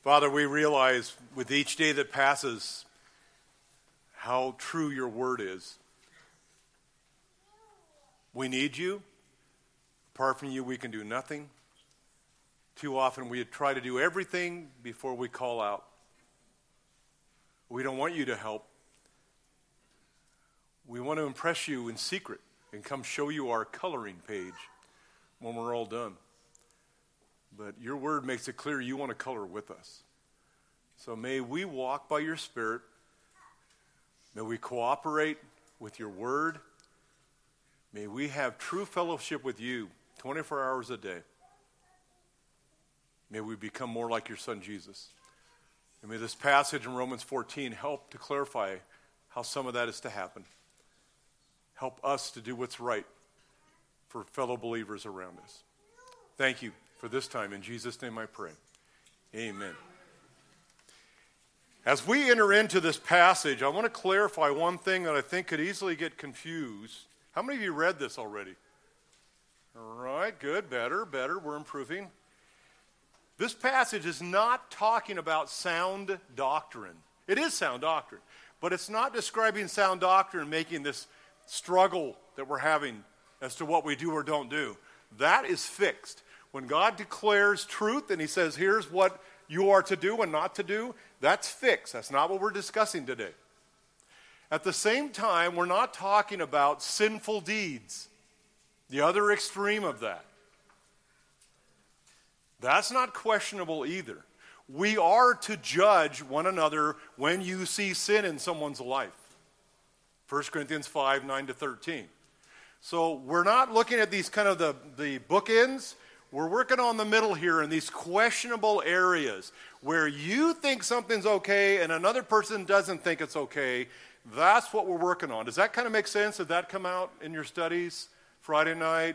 Father, we realize with each day that passes how true your word is. We need you. Apart from you, we can do nothing. Too often we try to do everything before we call out. We don't want you to help. We want to impress you in secret and come show you our coloring page when we're all done. But your word makes it clear you want to color with us. So may we walk by your Spirit. May we cooperate with your word. May we have true fellowship with you 24 hours a day. May we become more like your Son, Jesus. And may this passage in Romans 14 help to clarify how some of that is to happen. Help us to do what's right for fellow believers around us. Thank you for this time. In Jesus' name I pray. Amen. As we enter into this passage, I want to clarify one thing that I think could easily get confused. How many of you read this already? All right, good, better, we're improving. This passage is not talking about sound doctrine. It is sound doctrine, but it's not describing sound doctrine, making this struggle that we're having as to what we do or don't do. That is fixed. When God declares truth and he says, here's what you are to do and not to do, that's fixed. That's not what we're discussing today. At the same time, we're not talking about sinful deeds, the other extreme of that. That's not questionable either. We are to judge one another when you see sin in someone's life. 1 Corinthians 5, 9-13. So we're not looking at these kind of the bookends. We're working on the middle here in these questionable areas where you think something's okay and another person doesn't think it's okay. That's what we're working on. Does that kind of make sense? Did that come out in your studies Friday night?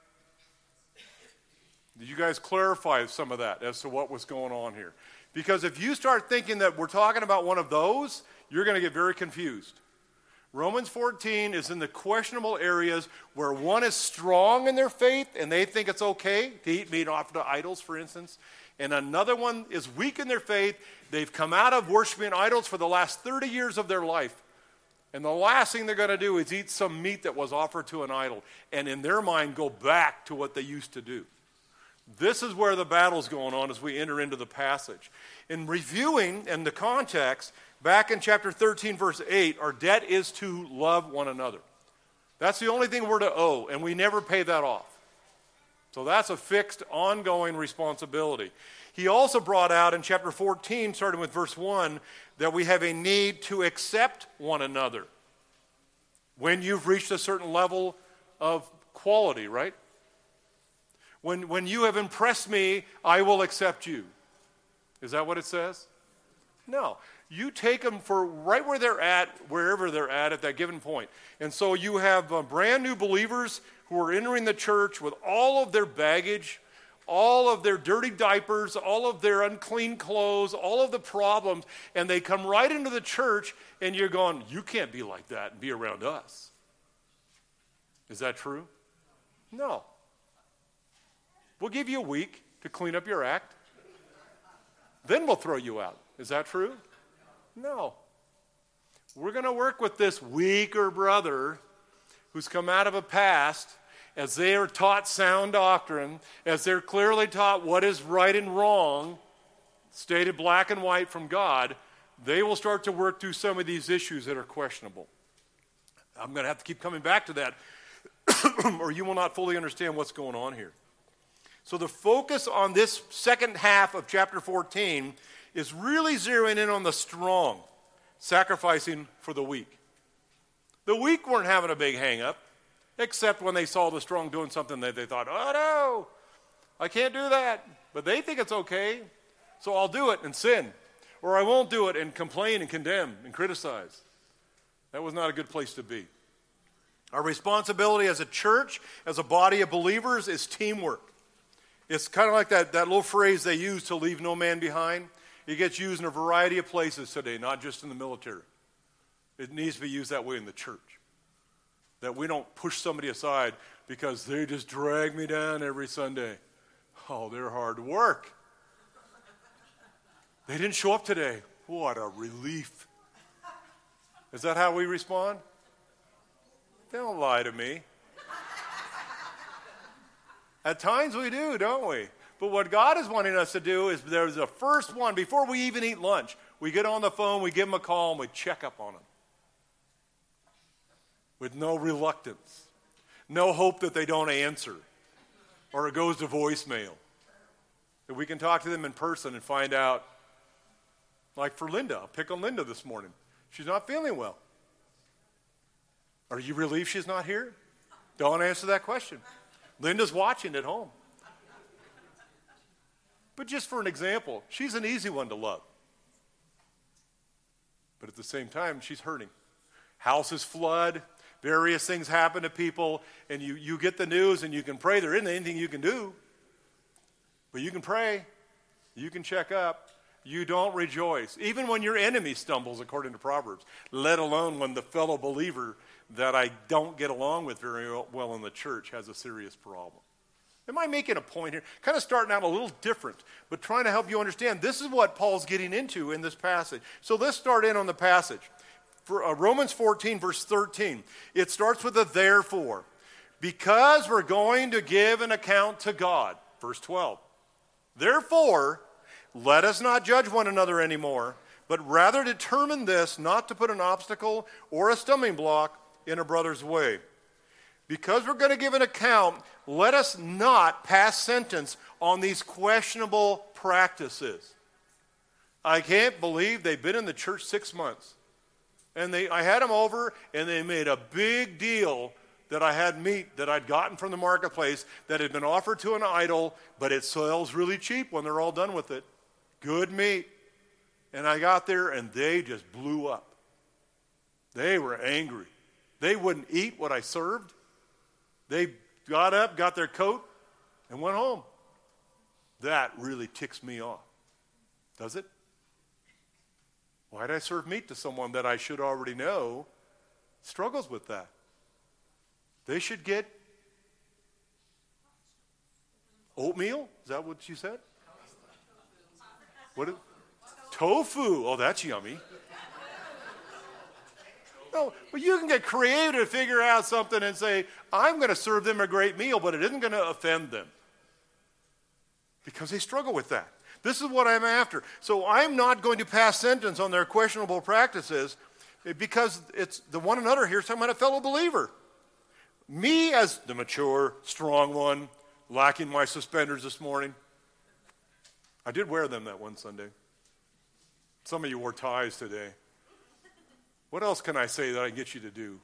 Did you guys clarify some of that as to what was going on here? Because if you start thinking that we're talking about one of those, you're going to get very confused. Romans 14 is in the questionable areas where one is strong in their faith and they think it's okay to eat meat offered to idols, for instance, and another one is weak in their faith. They've come out of worshiping idols for the last 30 years of their life, and the last thing they're going to do is eat some meat that was offered to an idol and in their mind go back to what they used to do. This is where the battle's going on as we enter into the passage. In reviewing and the context, back in chapter 13, verse 8, our debt is to love one another. That's the only thing we're to owe, and we never pay that off. So that's a fixed, ongoing responsibility. He also brought out in chapter 14, starting with verse 1, that we have a need to accept one another when you've reached a certain level of quality, right? When you have impressed me, I will accept you. Is that what it says? No. You take them for right where they're at, wherever they're at that given point. And so you have brand new believers who are entering the church with all of their baggage, all of their dirty diapers, all of their unclean clothes, all of the problems, and they come right into the church, and you're going, you can't be like that and be around us. Is that true? No. We'll give you a week to clean up your act. Then we'll throw you out. Is that true? No. We're going to work with this weaker brother who's come out of a past as they are taught sound doctrine, as they're clearly taught what is right and wrong, stated black and white from God. They will start to work through some of these issues that are questionable. I'm going to have to keep coming back to that or you will not fully understand what's going on here. So the focus on this second half of chapter 14 is really zeroing in on the strong, sacrificing for the weak. The weak weren't having a big hang-up, except when they saw the strong doing something that they thought, oh no, I can't do that. But they think it's okay, so I'll do it and sin. Or I won't do it and complain and condemn and criticize. That was not a good place to be. Our responsibility as a church, as a body of believers, is teamwork. It's kind of like that little phrase they use, to leave no man behind. It gets used in a variety of places today, not just in the military. It needs to be used that way in the church. That we don't push somebody aside because they just drag me down every Sunday. Oh, they're hard work. They didn't show up today. What a relief. Is that how we respond? Don't lie to me. At times we do, don't we? But what God is wanting us to do is there's a first one, before we even eat lunch, we get on the phone, we give them a call, and we check up on them. With no reluctance. No hope that they don't answer. Or it goes to voicemail. That we can talk to them in person and find out. Like for Linda, I'll pick on Linda this morning. She's not feeling well. Are you relieved she's not here? Don't answer that question. Linda's watching at home. But just for an example, she's an easy one to love. But at the same time, she's hurting. Houses flood, various things happen to people, and you get the news and you can pray. There isn't anything you can do. But you can pray. You can check up. You don't rejoice. Even when your enemy stumbles, according to Proverbs, let alone when the fellow believer that I don't get along with very well in the church has a serious problem. Am I making a point here? Kind of starting out a little different, but trying to help you understand this is what Paul's getting into in this passage. So let's start in on the passage. For Romans 14, verse 13. It starts with a therefore. Because we're going to give an account to God. Verse 12. Therefore, let us not judge one another anymore, but rather determine this, not to put an obstacle or a stumbling block in a brother's way. Because we're going to give an account, let us not pass sentence on these questionable practices. I can't believe they've been in the church 6 months. And I had them over, and they made a big deal that I had meat that I'd gotten from the marketplace that had been offered to an idol, but it sells really cheap when they're all done with it. Good meat. And I got there, and they just blew up. They were angry. They wouldn't eat what I served. They got up, got their coat, and went home. That really ticks me off. Does it? Why did I serve meat to someone that I should already know struggles with that? They should get oatmeal? Is that what you said? What? Tofu. Oh, that's yummy. No, but you can get creative to figure out something and say, I'm going to serve them a great meal, but it isn't going to offend them. Because they struggle with that. This is what I'm after. So I'm not going to pass sentence on their questionable practices because it's the one another here is talking about a fellow believer. Me as the mature, strong one, lacking my suspenders this morning. I did wear them that one Sunday. Some of you wore ties today. What else can I say that I can get you to do?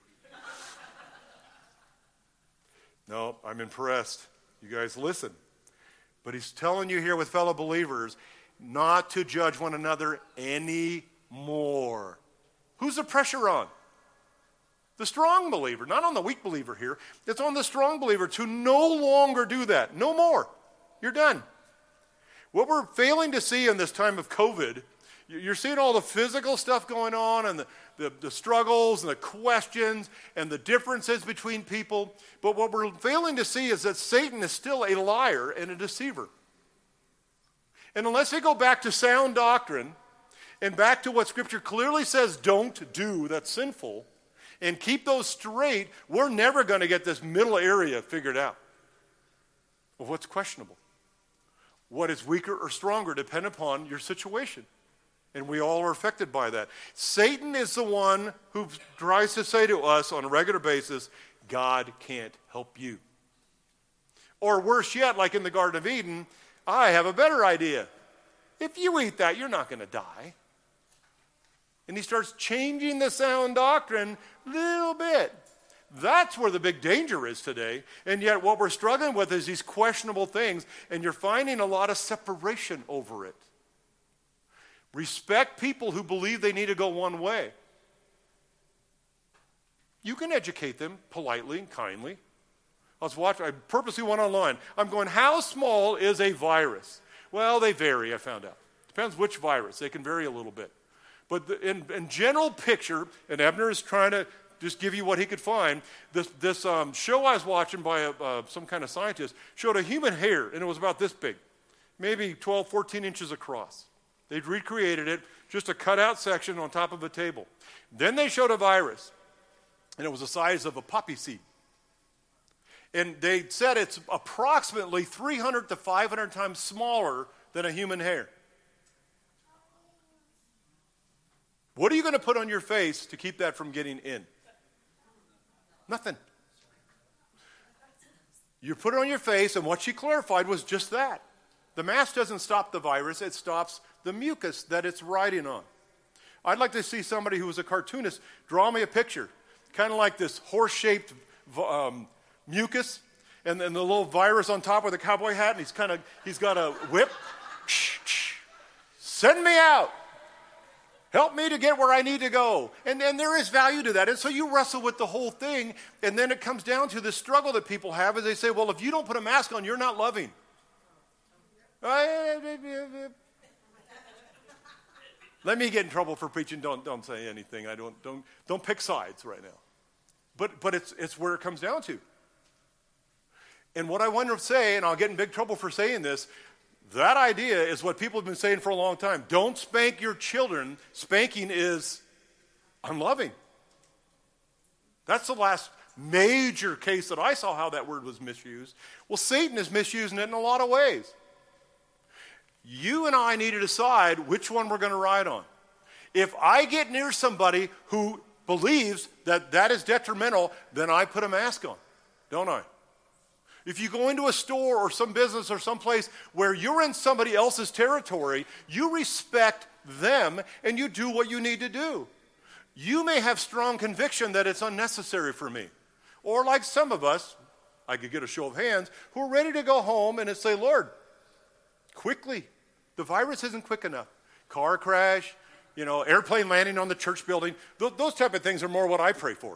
No, I'm impressed. You guys listen. But he's telling you here with fellow believers not to judge one another anymore. Who's the pressure on? The strong believer, not on the weak believer here. It's on the strong believer to no longer do that. No more. You're done. What we're failing to see in this time of COVID, you're seeing all the physical stuff going on and the struggles and the questions and the differences between people. But what we're failing to see is that Satan is still a liar and a deceiver. And unless they go back to sound doctrine and back to what Scripture clearly says don't do that's sinful and keep those straight, we're never going to get this middle area figured out of what's questionable. What is weaker or stronger depend upon your situation. And we all are affected by that. Satan is the one who tries to say to us on a regular basis, God can't help you. Or worse yet, like in the Garden of Eden, I have a better idea. If you eat that, you're not going to die. And he starts changing the sound doctrine a little bit. That's where the big danger is today. And yet what we're struggling with is these questionable things, and you're finding a lot of separation over it. Respect people who believe they need to go one way. You can educate them politely and kindly. I purposely went online. I'm going, how small is a virus? Well, they vary, I found out. Depends which virus. They can vary a little bit. But in general picture, and Ebner is trying to just give you what he could find, this show I was watching by some kind of scientist showed a human hair, and it was about this big, maybe 12, 14 inches across. They'd recreated it, just a cutout section on top of a table. Then they showed a virus, and it was the size of a poppy seed. And they said it's approximately 300 to 500 times smaller than a human hair. What are you going to put on your face to keep that from getting in? Nothing. You put it on your face, and what she clarified was just that. The mask doesn't stop the virus, it stops the mucus that it's riding on. I'd like to see somebody who was a cartoonist draw me a picture, kind of like this horse-shaped mucus, and then the little virus on top with a cowboy hat, and he's got a whip. Send me out. Help me to get where I need to go. And there is value to that. And so you wrestle with the whole thing, and then it comes down to the struggle that people have as they say, well, if you don't put a mask on, you're not loving. Let me get in trouble for preaching. Don't say anything. Don't pick sides right now. But it's where it comes down to. And what I want to say, and I'll get in big trouble for saying this, that idea is what people have been saying for a long time. Don't spank your children. Spanking is unloving. That's the last major case that I saw how that word was misused. Well, Satan is misusing it in a lot of ways. You and I need to decide which one we're going to ride on. If I get near somebody who believes that that is detrimental, then I put a mask on, don't I? If you go into a store or some business or some place where you're in somebody else's territory, you respect them and you do what you need to do. You may have strong conviction that it's unnecessary for me. Or like some of us, I could get a show of hands, who are ready to go home and say, Lord, quickly, the virus isn't quick enough. Car crash, airplane landing on the church building, those type of things are more what I pray for.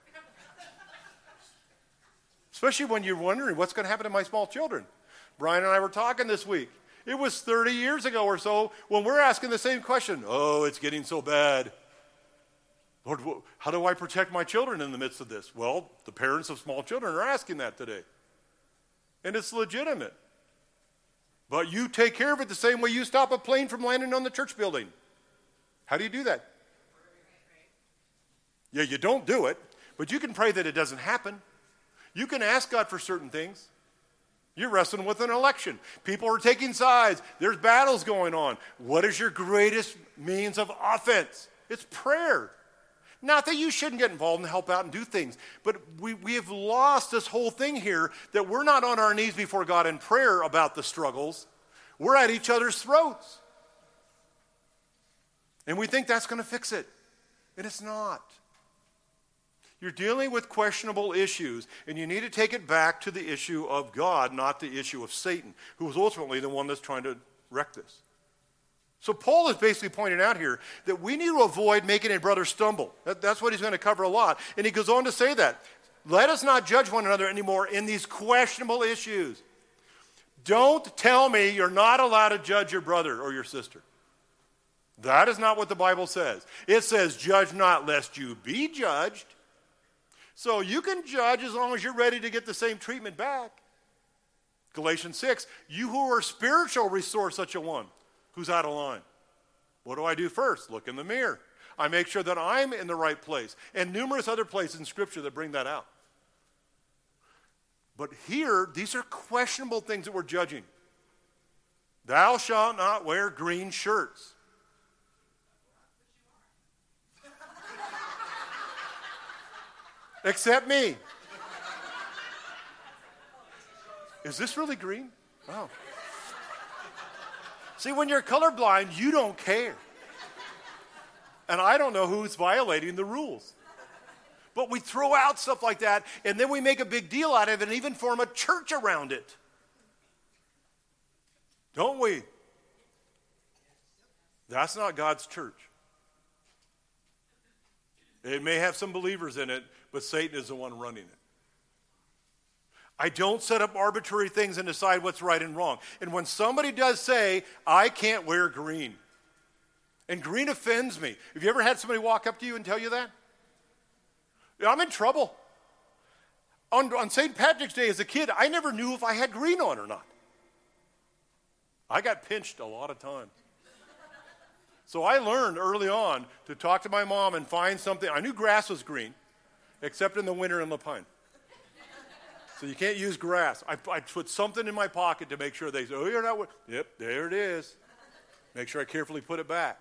Especially when you're wondering what's going to happen to my small children. Brian and I were talking this week. It was 30 years ago or so when we're asking the same question. Oh, it's getting so bad. Lord, how do I protect my children in the midst of this? Well, the parents of small children are asking that today. And it's legitimate. But you take care of it the same way you stop a plane from landing on the church building. How do you do that? Yeah, you don't do it, but you can pray that it doesn't happen. You can ask God for certain things. You're wrestling with an election. People are taking sides. There's battles going on. What is your greatest means of offense? It's prayer. Not that you shouldn't get involved and help out and do things, but we have lost this whole thing here that we're not on our knees before God in prayer about the struggles. We're at each other's throats. And we think that's going to fix it. And it's not. You're dealing with questionable issues, and you need to take it back to the issue of God, not the issue of Satan, who is ultimately the one that's trying to wreck this. So Paul is basically pointing out here that we need to avoid making a brother stumble. That's what he's going to cover a lot. And he goes on to say that. Let us not judge one another anymore in these questionable issues. Don't tell me you're not allowed to judge your brother or your sister. That is not what the Bible says. It says, judge not lest you be judged. So you can judge as long as you're ready to get the same treatment back. Galatians 6, you who are spiritual restore such a one who's out of line. What do I do first? Look in the mirror. I make sure that I'm in the right place. And numerous other places in Scripture that bring that out. But here, these are questionable things that we're judging. Thou shalt not wear green shirts. Except me. Is this really green? Wow. See, when you're colorblind, you don't care. And I don't know who's violating the rules. But we throw out stuff like that, and then we make a big deal out of it and even form a church around it. Don't we? That's not God's church. It may have some believers in it, but Satan is the one running it. I don't set up arbitrary things and decide what's right and wrong. And when somebody does say, I can't wear green, and green offends me. Have you ever had somebody walk up to you and tell you that? I'm in trouble. On St. Patrick's Day as a kid, I never knew if I had green on or not. I got pinched a lot of times. So I learned early on to talk to my mom and find something. I knew grass was green, except in the winter in La Pine. So you can't use grass. I put something in my pocket to make sure they say, oh, you're not. Yep, there it is. Make sure I carefully put it back.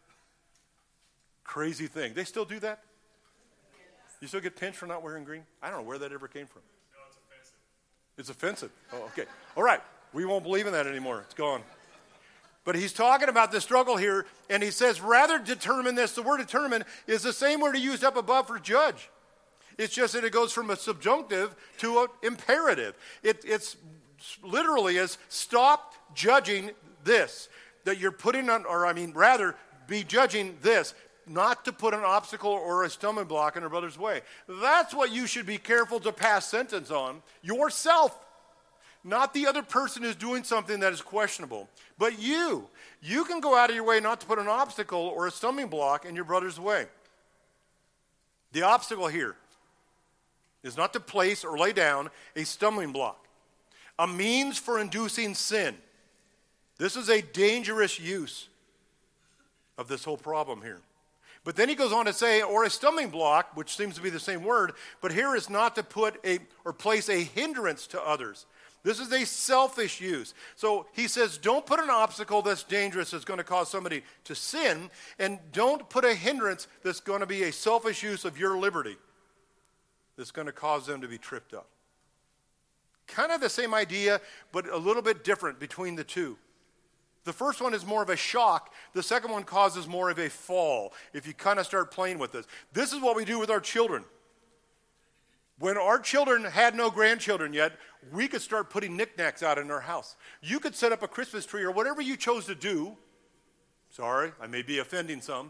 Crazy thing. They still do that? You still get pinched for not wearing green? I don't know where that ever came from. No, it's offensive. It's offensive. Oh, okay. All right. We won't believe in that anymore. It's gone. But he's talking about the struggle here, and he says, rather determine this. The word determine is the same word he used up above for judge. It's just that it goes from a subjunctive to an imperative. It's literally is stop judging this, that you're putting on, or I mean, rather be judging this, not to put an obstacle or a stumbling block in a brother's way. That's what you should be careful to pass sentence on, yourself. Not the other person who's doing something that is questionable, but you. You can go out of your way not to put an obstacle or a stumbling block in your brother's way. The obstacle here is not to place or lay down a stumbling block, a means for inducing sin. This is a dangerous use of this whole problem here. But then he goes on to say, or a stumbling block, which seems to be the same word, but here is not to put or place a hindrance to others. This is a selfish use. So he says, don't put an obstacle that's dangerous that's going to cause somebody to sin, and don't put a hindrance that's going to be a selfish use of your liberty that's going to cause them to be tripped up. Kind of the same idea, but a little bit different between the two. The first one is more of a shock. The second one causes more of a fall, if you kind of start playing with this. This is what we do with our children. When our children had no grandchildren yet, we could start putting knickknacks out in our house. You could set up a Christmas tree or whatever you chose to do. Sorry, I may be offending some.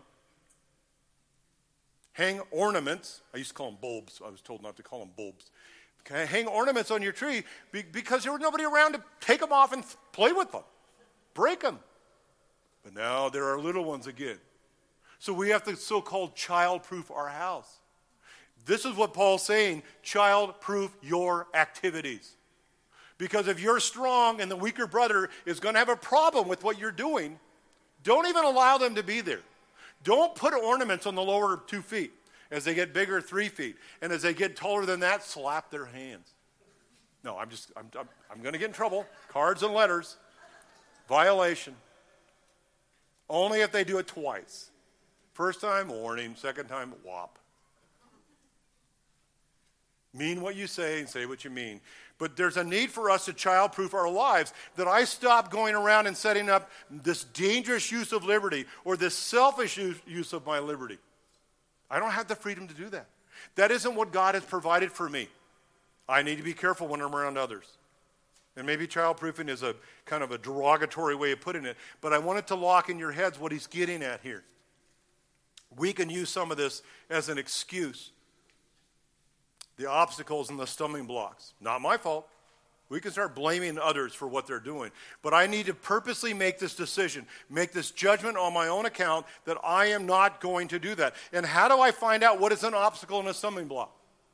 Hang ornaments. I used to call them bulbs. I was told not to call them bulbs. Hang ornaments on your tree because there was nobody around to take them off and play with them. Break them. But now there are little ones again. So we have to so-called child-proof our house. This is what Paul's saying, child-proof your activities. Because if you're strong and the weaker brother is going to have a problem with what you're doing, don't even allow them to be there. Don't put ornaments on the lower 2 feet. As they get bigger, 3 feet. And as they get taller than that, slap their hands. No, I'm going to get in trouble. Cards and letters. Violation. Only if they do it twice. First time, warning. Second time, whop. Mean what you say and say what you mean. But there's a need for us to child-proof our lives, that I stop going around and setting up this dangerous use of liberty or this selfish use of my liberty. I don't have the freedom to do that. That isn't what God has provided for me. I need to be careful when I'm around others. And maybe child-proofing is a kind of a derogatory way of putting it, but I want it to lock in your heads what he's getting at here. We can use some of this as an excuse. The obstacles and the stumbling blocks. Not my fault. We can start blaming others for what they're doing. But I need to purposely make this decision, make this judgment on my own account that I am not going to do that. And how do I find out what is an obstacle and a stumbling block?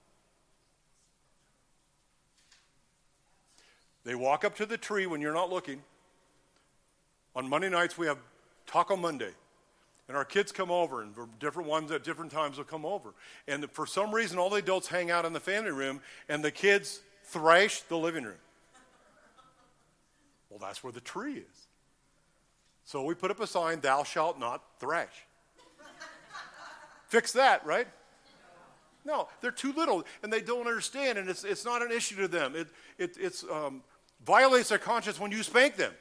They walk up to the tree when you're not looking. On Monday nights we have Taco Monday. And our kids come over, and different ones at different times will come over. And for some reason, all the adults hang out in the family room, and the kids thrash the living room. Well, that's where the tree is. So we put up a sign, thou shalt not thrash. Fix that, right? No, they're too little, and they don't understand, and it's not an issue to them. It violates their conscience when you spank them.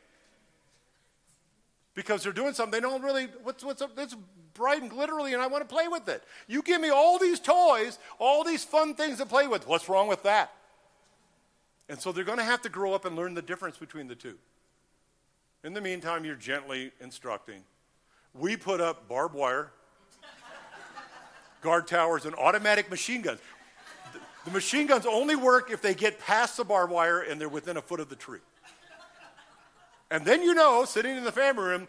Because they're doing something, they don't really, what's up, it's bright and glittery and I want to play with it. You give me all these toys, all these fun things to play with. What's wrong with that? And so they're going to have to grow up and learn the difference between the two. In the meantime, you're gently instructing. We put up barbed wire, guard towers, and automatic machine guns. The machine guns only work if they get past the barbed wire and they're within a foot of the tree. And then you know, sitting in the family room,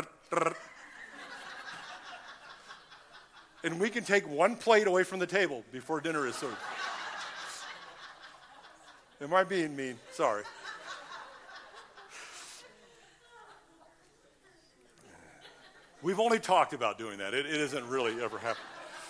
and we can take one plate away from the table before dinner is served. Am I being mean? Sorry. We've only talked about doing that. It isn't really ever happened.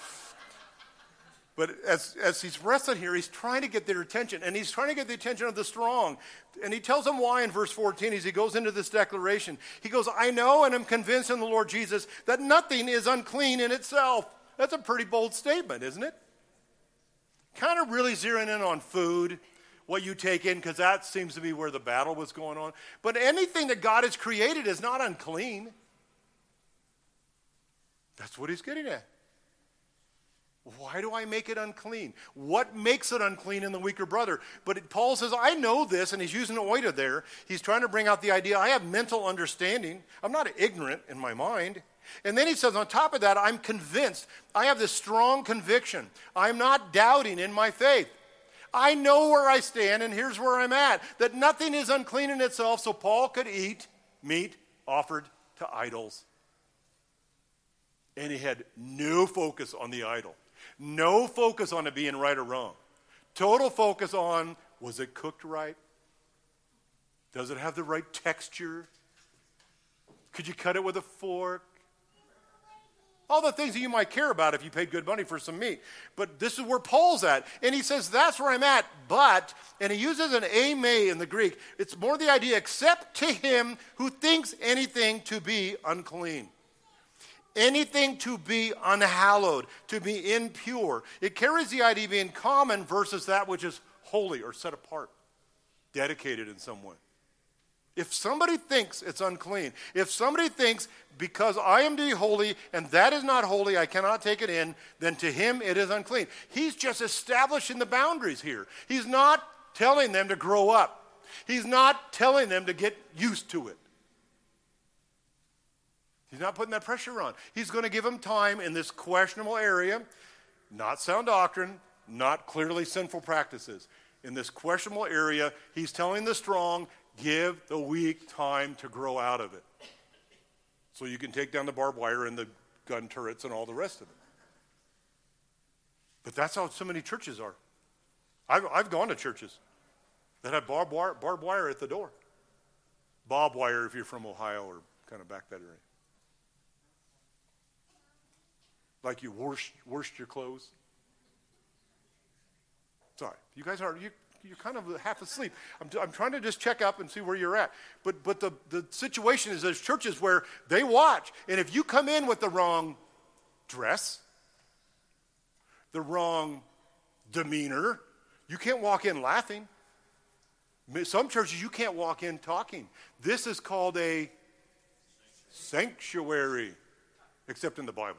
But as he's wrestling here, he's trying to get their attention, and he's trying to get the attention of the strong. And he tells them why in verse 14 as he goes into this declaration. He goes, I know and am convinced in the Lord Jesus that nothing is unclean in itself. That's a pretty bold statement, isn't it? Kind of really zeroing in on food, what you take in, because that seems to be where the battle was going on. But anything that God has created is not unclean. That's what he's getting at. Why do I make it unclean? What makes it unclean in the weaker brother? But Paul says, I know this, and he's using oida there. He's trying to bring out the idea, I have mental understanding. I'm not ignorant in my mind. And then he says, on top of that, I'm convinced. I have this strong conviction. I'm not doubting in my faith. I know where I stand, and here's where I'm at. That nothing is unclean in itself, so Paul could eat meat offered to idols. And he had no focus on the idol. No focus on it being right or wrong. Total focus on, was it cooked right? Does it have the right texture? Could you cut it with a fork? All the things that you might care about if you paid good money for some meat. But this is where Paul's at. And he says, that's where I'm at. But, and he uses an ame in the Greek. It's more the idea, except to him who thinks anything to be unclean. Anything to be unhallowed, to be impure. It carries the idea of being common versus that which is holy or set apart, dedicated in some way. If somebody thinks it's unclean, if somebody thinks because I am to be holy and that is not holy, I cannot take it in, then to him it is unclean. He's just establishing the boundaries here. He's not telling them to grow up. He's not telling them to get used to it. He's not putting that pressure on. He's going to give them time in this questionable area, not sound doctrine, not clearly sinful practices. In this questionable area, he's telling the strong, give the weak time to grow out of it. So you can take down the barbed wire and the gun turrets and all the rest of it. But that's how so many churches are. I've gone to churches that have barbed wire at the door. Barbed wire if you're from Ohio or kind of back that area. Like you washed your clothes. Sorry, you guys are you're kind of half asleep. I'm trying to just check up and see where you're at. But the situation is there's churches where they watch, and if you come in with the wrong dress, the wrong demeanor, you can't walk in laughing. Some churches you can't walk in talking. This is called a sanctuary, except in the Bible.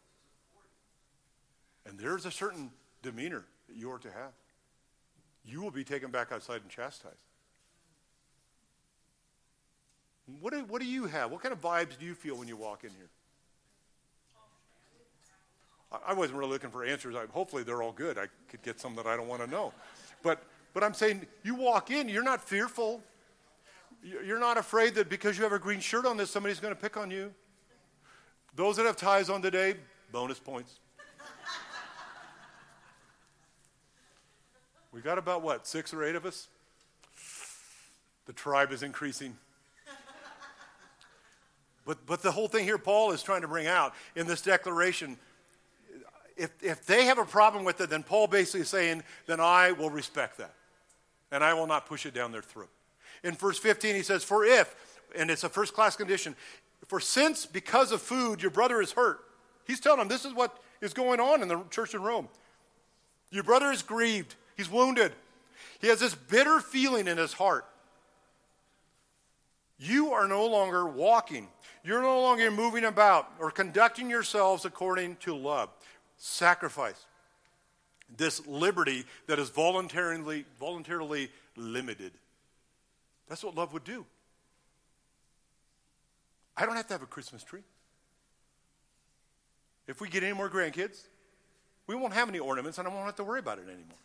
And there's a certain demeanor that you are to have. You will be taken back outside and chastised. What do you have? What kind of vibes do you feel when you walk in here? I wasn't really looking for answers. Hopefully they're all good. I could get some that I don't want to know. But I'm saying you walk in, you're not fearful. You're not afraid that because you have a green shirt on that somebody's going to pick on you. Those that have ties on today, bonus points. We got about, 6 or 8 of us? The tribe is increasing. But the whole thing here Paul is trying to bring out in this declaration, if they have a problem with it, then Paul basically is saying, then I will respect that. And I will not push it down their throat. In verse 15 he says, for if, and it's a first class condition, for since because of food your brother is hurt. He's telling them this is what is going on in the church in Rome. Your brother is grieved. He's wounded. He has this bitter feeling in his heart. You are no longer walking. You're no longer moving about or conducting yourselves according to love. Sacrifice. This liberty that is voluntarily limited. That's what love would do. I don't have to have a Christmas tree. If we get any more grandkids, we won't have any ornaments and I won't have to worry about it anymore.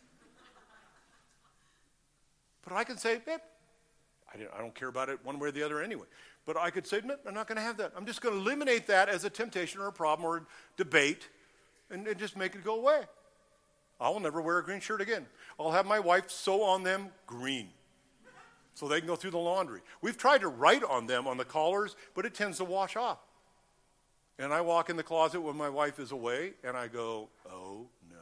But I can say, I don't care about it one way or the other anyway. But I could say, no, I'm not going to have that. I'm just going to eliminate that as a temptation or a problem or a debate and just make it go away. I will never wear a green shirt again. I'll have my wife sew on them green so they can go through the laundry. We've tried to write on them on the collars, but it tends to wash off. And I walk in the closet when my wife is away, and I go, oh, no.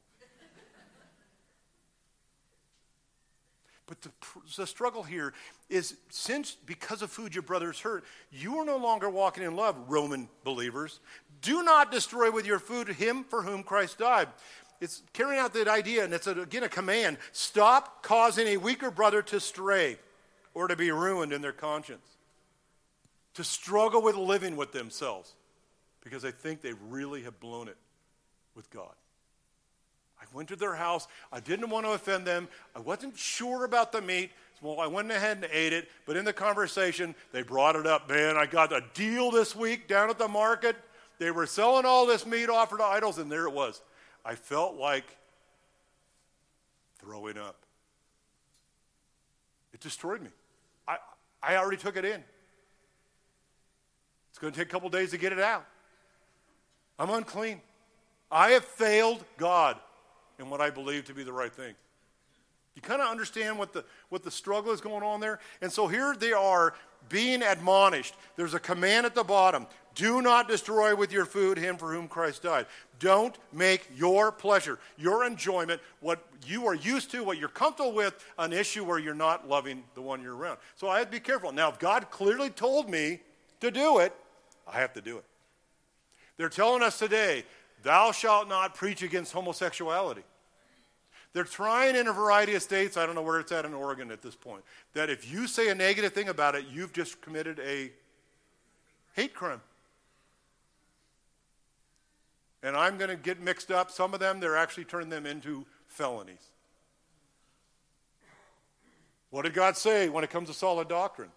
But the struggle here is, since because of food your brother's hurt, you are no longer walking in love, Roman believers. Do not destroy with your food him for whom Christ died. It's carrying out that idea, and it's, again, a command. Stop causing a weaker brother to stray or to be ruined in their conscience, to struggle with living with themselves because they think they really have blown it with God. I went to their house. I didn't want to offend them. I wasn't sure about the meat. Well, I went ahead and ate it. But in the conversation, they brought it up. Man, I got a deal this week down at the market. They were selling all this meat offered to idols, and there it was. I felt like throwing up. It destroyed me. I already took it in. It's going to take a couple days to get it out. I'm unclean. I have failed God in what I believe to be the right thing. You kind of understand what the struggle is going on there? And so here they are being admonished. There's a command at the bottom. Do not destroy with your food him for whom Christ died. Don't make your pleasure, your enjoyment, what you are used to, what you're comfortable with, an issue where you're not loving the one you're around. So I have to be careful. Now, if God clearly told me to do it, I have to do it. They're telling us today, thou shalt not preach against homosexuality. They're trying in a variety of states, I don't know where it's at in Oregon at this point, that if you say a negative thing about it, you've just committed a hate crime. And I'm going to get mixed up. Some of them, they're actually turning them into felonies. What did God say when it comes to solid doctrine?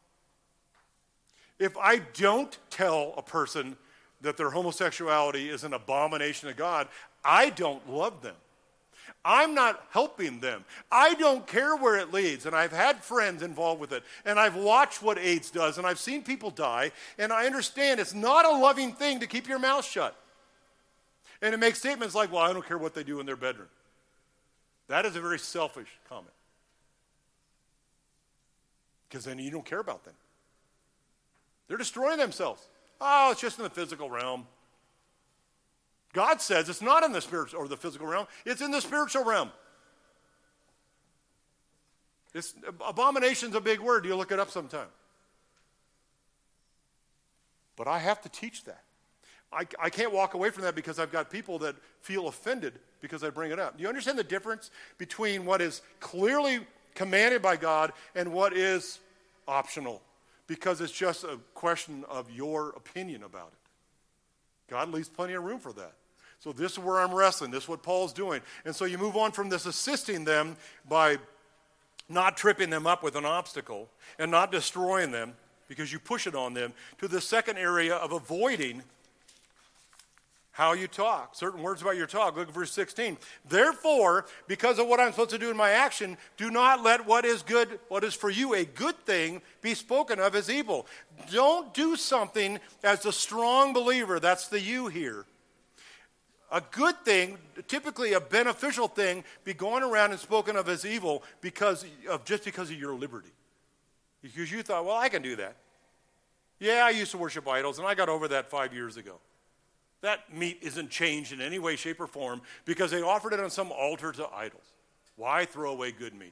If I don't tell a person that their homosexuality is an abomination to God, I don't love them. I'm not helping them. I don't care where it leads. And I've had friends involved with it. And I've watched what AIDS does. And I've seen people die. And I understand it's not a loving thing to keep your mouth shut. And it makes statements like, well, I don't care what they do in their bedroom. That is a very selfish comment. Because then you don't care about them. They're destroying themselves. Oh, it's just in the physical realm. God says it's not in the spiritual or the physical realm. It's in the spiritual realm. Abomination's a big word. You look it up sometime. But I have to teach that. I can't walk away from that because I've got people that feel offended because I bring it up. Do you understand the difference between what is clearly commanded by God and what is optional? Because it's just a question of your opinion about it. God leaves plenty of room for that. So this is where I'm wrestling. This is what Paul's doing. And so you move on from this assisting them by not tripping them up with an obstacle and not destroying them because you push it on them, to the second area of avoiding how you talk. Certain words about your talk. Look at verse 16. Therefore, because of what I'm supposed to do in my action, do not let what is good, what is for you a good thing, be spoken of as evil. Don't do something as a strong believer. That's the you here. A good thing, typically a beneficial thing, be going around and spoken of as evil just because of your liberty. Because you thought, well, I can do that. Yeah, I used to worship idols, and I got over that 5 years ago. That meat isn't changed in any way, shape, or form because they offered it on some altar to idols. Why throw away good meat?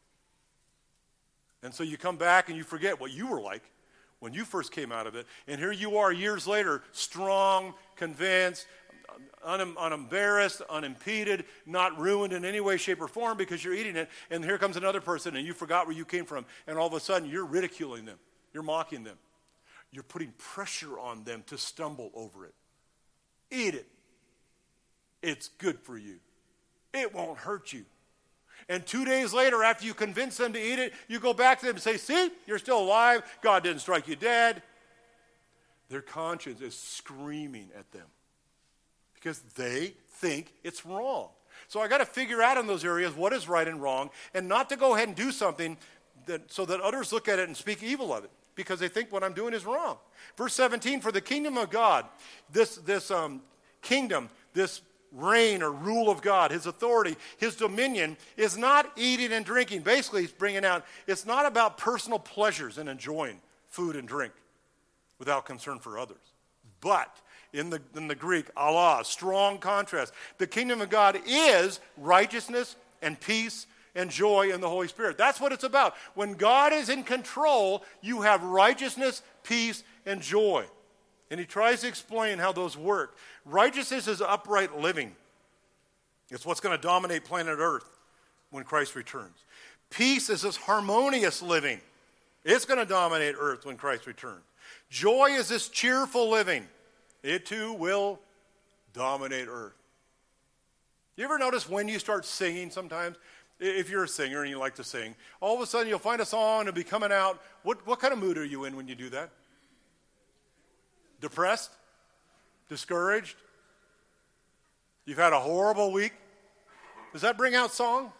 And so you come back and you forget what you were like when you first came out of it. And here you are years later, strong, convinced, unembarrassed, unimpeded, not ruined in any way, shape, or form because you're eating it. And here comes another person and you forgot where you came from. And all of a sudden you're ridiculing them. You're mocking them. You're putting pressure on them to stumble over it. Eat it. It's good for you. It won't hurt you. And 2 days later, after you convince them to eat it, you go back to them and say, see, you're still alive. God didn't strike you dead. Their conscience is screaming at them because they think it's wrong. So I got to figure out in those areas what is right and wrong and not to go ahead and do something so that others look at it and speak evil of it, because they think what I'm doing is wrong. Verse 17, for the kingdom of God, this kingdom, this reign or rule of God, his authority, his dominion, is not eating and drinking. Basically, he's bringing out, it's not about personal pleasures and enjoying food and drink without concern for others. But in the Greek, Allah, strong contrast. The kingdom of God is righteousness and peace and joy in the Holy Spirit. That's what it's about. When God is in control, you have righteousness, peace, and joy. And he tries to explain how those work. Righteousness is upright living. It's what's going to dominate planet Earth when Christ returns. Peace is this harmonious living. It's going to dominate Earth when Christ returns. Joy is this cheerful living. It too will dominate Earth. You ever notice when you start singing sometimes? If you're a singer and you like to sing, all of a sudden you'll find a song and it'll be coming out. What kind of mood are you in when you do that? Depressed? Discouraged? You've had a horrible week? Does that bring out song?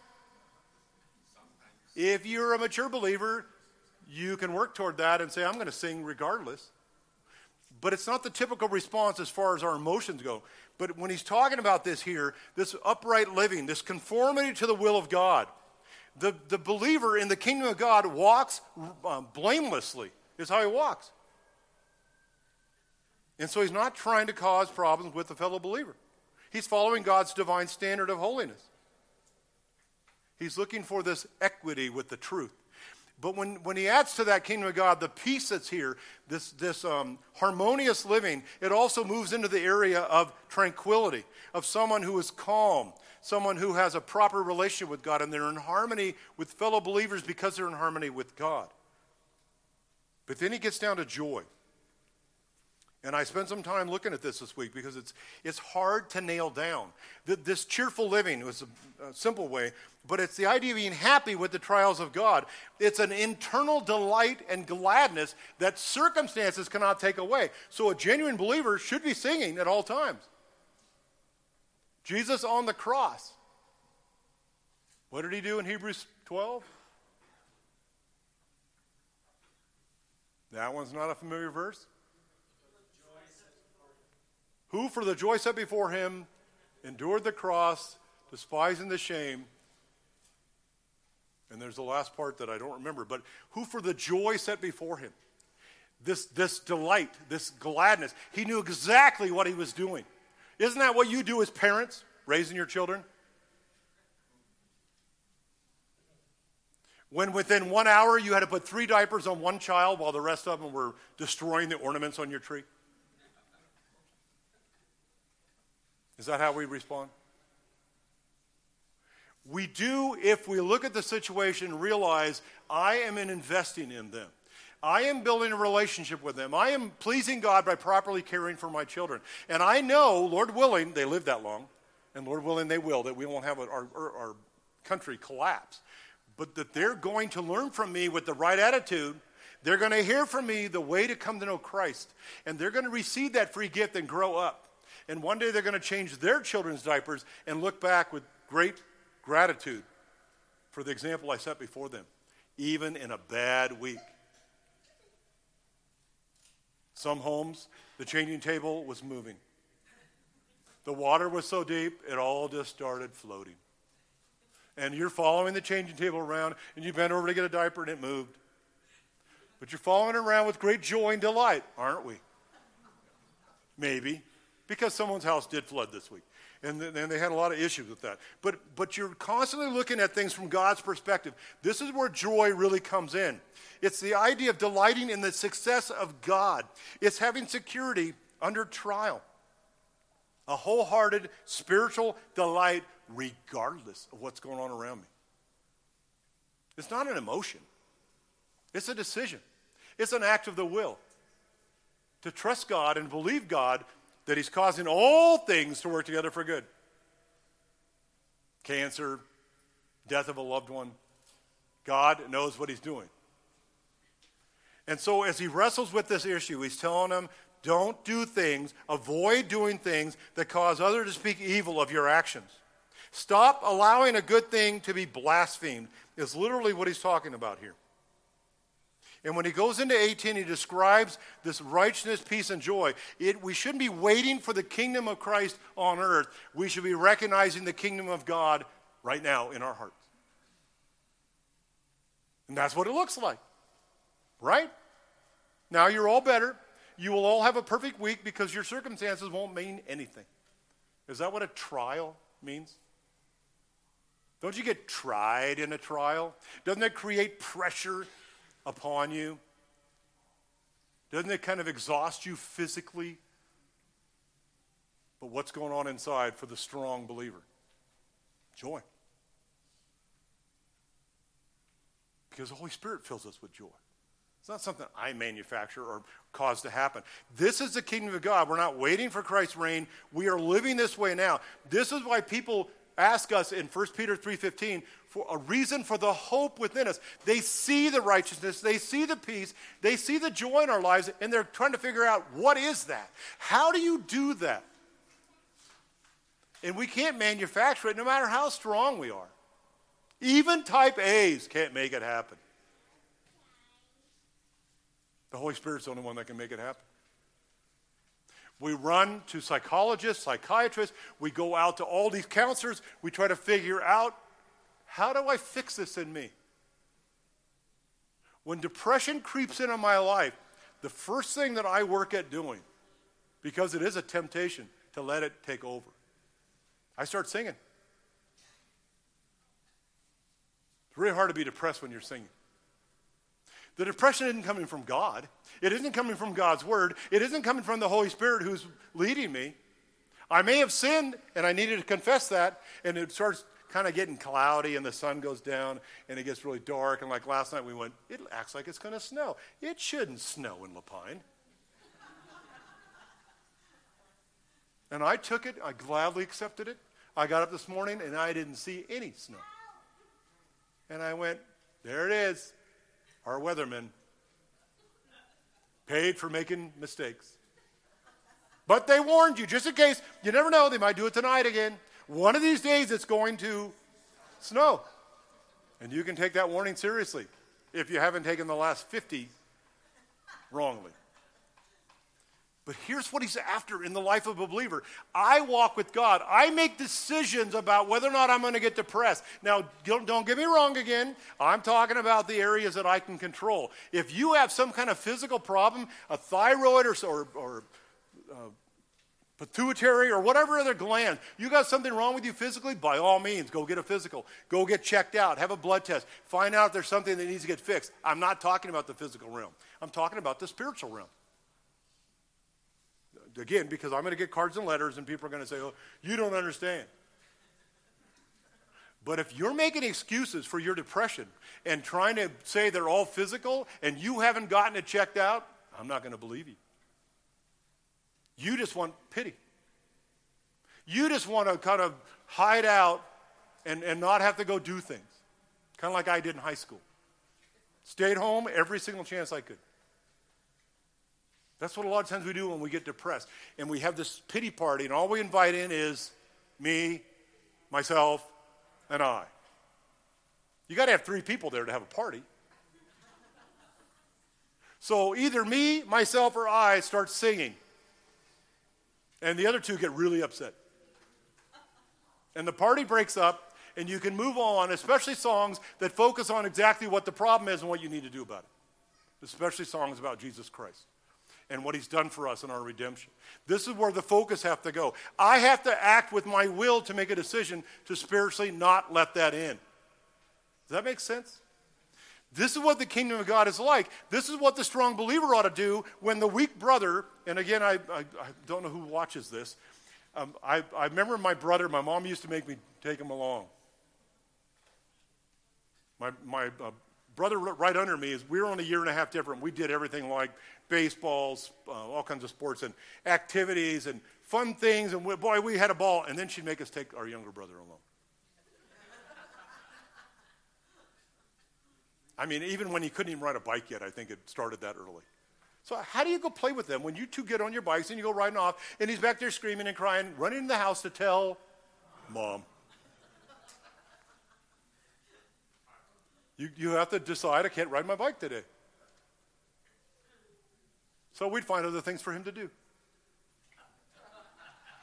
If you're a mature believer, you can work toward that and say, I'm going to sing regardless. But it's not the typical response as far as our emotions go. But when he's talking about this here, this upright living, this conformity to the will of God, the believer in the kingdom of God walks blamelessly, is how he walks. And so he's not trying to cause problems with the fellow believer. He's following God's divine standard of holiness. He's looking for this equity with the truth. But when he adds to that kingdom of God the peace that's here, this harmonious living, it also moves into the area of tranquility, of someone who is calm, someone who has a proper relationship with God, and they're in harmony with fellow believers because they're in harmony with God. But then he gets down to joy. And I spent some time looking at this week because it's hard to nail down. This cheerful living was a simple way, but it's the idea of being happy with the trials of God. It's an internal delight and gladness that circumstances cannot take away. So a genuine believer should be singing at all times. Jesus on the cross. What did he do in Hebrews 12? That one's not a familiar verse. Who for the joy set before him endured the cross, despising the shame. And there's the last part that I don't remember, but who for the joy set before him. This delight, this gladness. He knew exactly what he was doing. Isn't that what you do as parents, raising your children? When within 1 hour you had to put 3 diapers on one child while the rest of them were destroying the ornaments on your tree? Is that how we respond? We do if we look at the situation and realize I am investing in them. I am building a relationship with them. I am pleasing God by properly caring for my children. And I know, Lord willing, they live that long, and Lord willing they will, that we won't have our country collapse. But that they're going to learn from me with the right attitude. They're going to hear from me the way to come to know Christ. And they're going to receive that free gift and grow up. And one day they're going to change their children's diapers and look back with great gratitude for the example I set before them, even in a bad week. Some homes, the changing table was moving. The water was so deep, it all just started floating. And you're following the changing table around, and you bent over to get a diaper, and it moved. But you're following it around with great joy and delight, aren't we? Maybe. Because someone's house did flood this week. And they had a lot of issues with that. But you're constantly looking at things from God's perspective. This is where joy really comes in. It's the idea of delighting in the success of God. It's having security under trial. A wholehearted spiritual delight regardless of what's going on around me. It's not an emotion. It's a decision. It's an act of the will. To trust God and believe God that he's causing all things to work together for good. Cancer, death of a loved one. God knows what he's doing. And so as he wrestles with this issue, he's telling them, don't do things, avoid doing things that cause others to speak evil of your actions. Stop allowing a good thing to be blasphemed, is literally what he's talking about here. And when he goes into 18, he describes this righteousness, peace, and joy. We shouldn't be waiting for the kingdom of Christ on earth. We should be recognizing the kingdom of God right now in our hearts. And that's what it looks like, right? Now you're all better. you will all have a perfect week because your circumstances won't mean anything. Is that what a trial means? Don't you get tried in a trial? Doesn't it create pressure upon you? Doesn't it kind of exhaust you physically? But what's going on inside for the strong believer? Joy. Because the Holy Spirit fills us with joy. It's not something I manufacture or cause to happen. This is the kingdom of God. We're not waiting for Christ's reign. We are living this way now. This is why people ask us in 1 Peter 3:15 for a reason for the hope within us. They see the righteousness, they see the peace, they see the joy in our lives, and they're trying to figure out, what is that? How do you do that? And we can't manufacture it no matter how strong we are. Even type A's can't make it happen. The Holy Spirit's the only one that can make it happen. We run to psychologists, psychiatrists. We go out to all these counselors. We try to figure out, how do I fix this in me? When depression creeps into my life, the first thing that I work at doing, because it is a temptation to let it take over, I start singing. It's really hard to be depressed when you're singing. The depression isn't coming from God. It isn't coming from God's word. It isn't coming from the Holy Spirit who's leading me. I may have sinned, and I needed to confess that, and it starts kind of getting cloudy, and the sun goes down, and it gets really dark, and like last night we went, it acts like it's going to snow. It shouldn't snow in La Pine. And I took it. I gladly accepted it. I got up this morning, and I didn't see any snow. And I went, there it is. Our weatherman paid for making mistakes. But they warned you, just in case. You never know, they might do it tonight again. One of these days it's going to snow. And you can take that warning seriously if you haven't taken the last 50 wrongly. But here's what he's after in the life of a believer. I walk with God. I make decisions about whether or not I'm going to get depressed. Now, don't get me wrong again. I'm talking about the areas that I can control. If you have some kind of physical problem, a thyroid or pituitary or whatever other gland, you got something wrong with you physically, by all means, go get a physical. Go get checked out. Have a blood test. Find out if there's something that needs to get fixed. I'm not talking about the physical realm. I'm talking about the spiritual realm. Again, because I'm going to get cards and letters and people are going to say, oh, you don't understand. But if you're making excuses for your depression and trying to say they're all physical and you haven't gotten it checked out, I'm not going to believe you. You just want pity. You just want to kind of hide out and not have to go do things. Kind of like I did in high school. Stayed home every single chance I could. That's what a lot of times we do when we get depressed. And we have this pity party, and all we invite in is me, myself, and I. You got to have 3 people there to have a party. So either me, myself, or I start singing. And the other 2 get really upset. And the party breaks up, and you can move on, especially songs that focus on exactly what the problem is and what you need to do about it. Especially songs about Jesus Christ and what he's done for us in our redemption. This is where the focus has to go. I have to act with my will to make a decision to spiritually not let that in. Does that make sense? This is what the kingdom of God is like. This is what the strong believer ought to do when the weak brother, and again, I don't know who watches this. I remember my brother, my mom used to make me take him along. My brother right under me, we were only a year and a half different. We did everything like baseballs, all kinds of sports and activities and fun things. And we had a ball. And then she'd make us take our younger brother along. I mean, even when he couldn't even ride a bike yet, I think it started that early. So how do you go play with them when you 2 get on your bikes and you go riding off and he's back there screaming and crying, running in the house to tell Mom? You have to decide, I can't ride my bike today. So we'd find other things for him to do.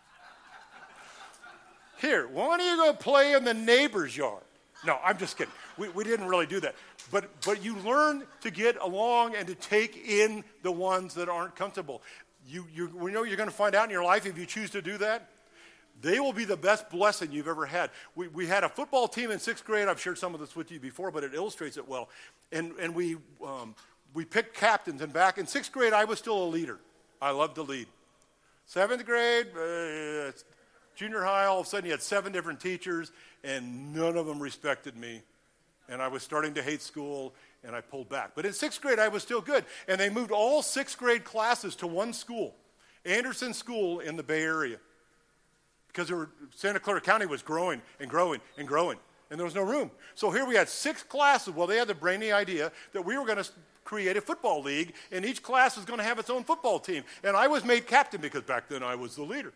Here, why don't you go play in the neighbor's yard? No, I'm just kidding. We didn't really do that. But you learn to get along and to take in the ones that aren't comfortable. We know you're going to find out in your life if you choose to do that. They will be the best blessing you've ever had. We had a football team in 6th grade. I've shared some of this with you before, but it illustrates it well. And we picked captains. And back in 6th grade, I was still a leader. I loved to lead. 7th grade, junior high, all of a sudden you had 7 different teachers, and none of them respected me. And I was starting to hate school, and I pulled back. But in 6th grade, I was still good. And they moved all 6th grade classes to one school, Anderson School in the Bay Area. Because Santa Clara County was growing and growing and growing, and there was no room. So here we had 6 classes. Well, they had the brainy idea that we were going to create a football league, and each class was going to have its own football team. And I was made captain because back then I was the leader.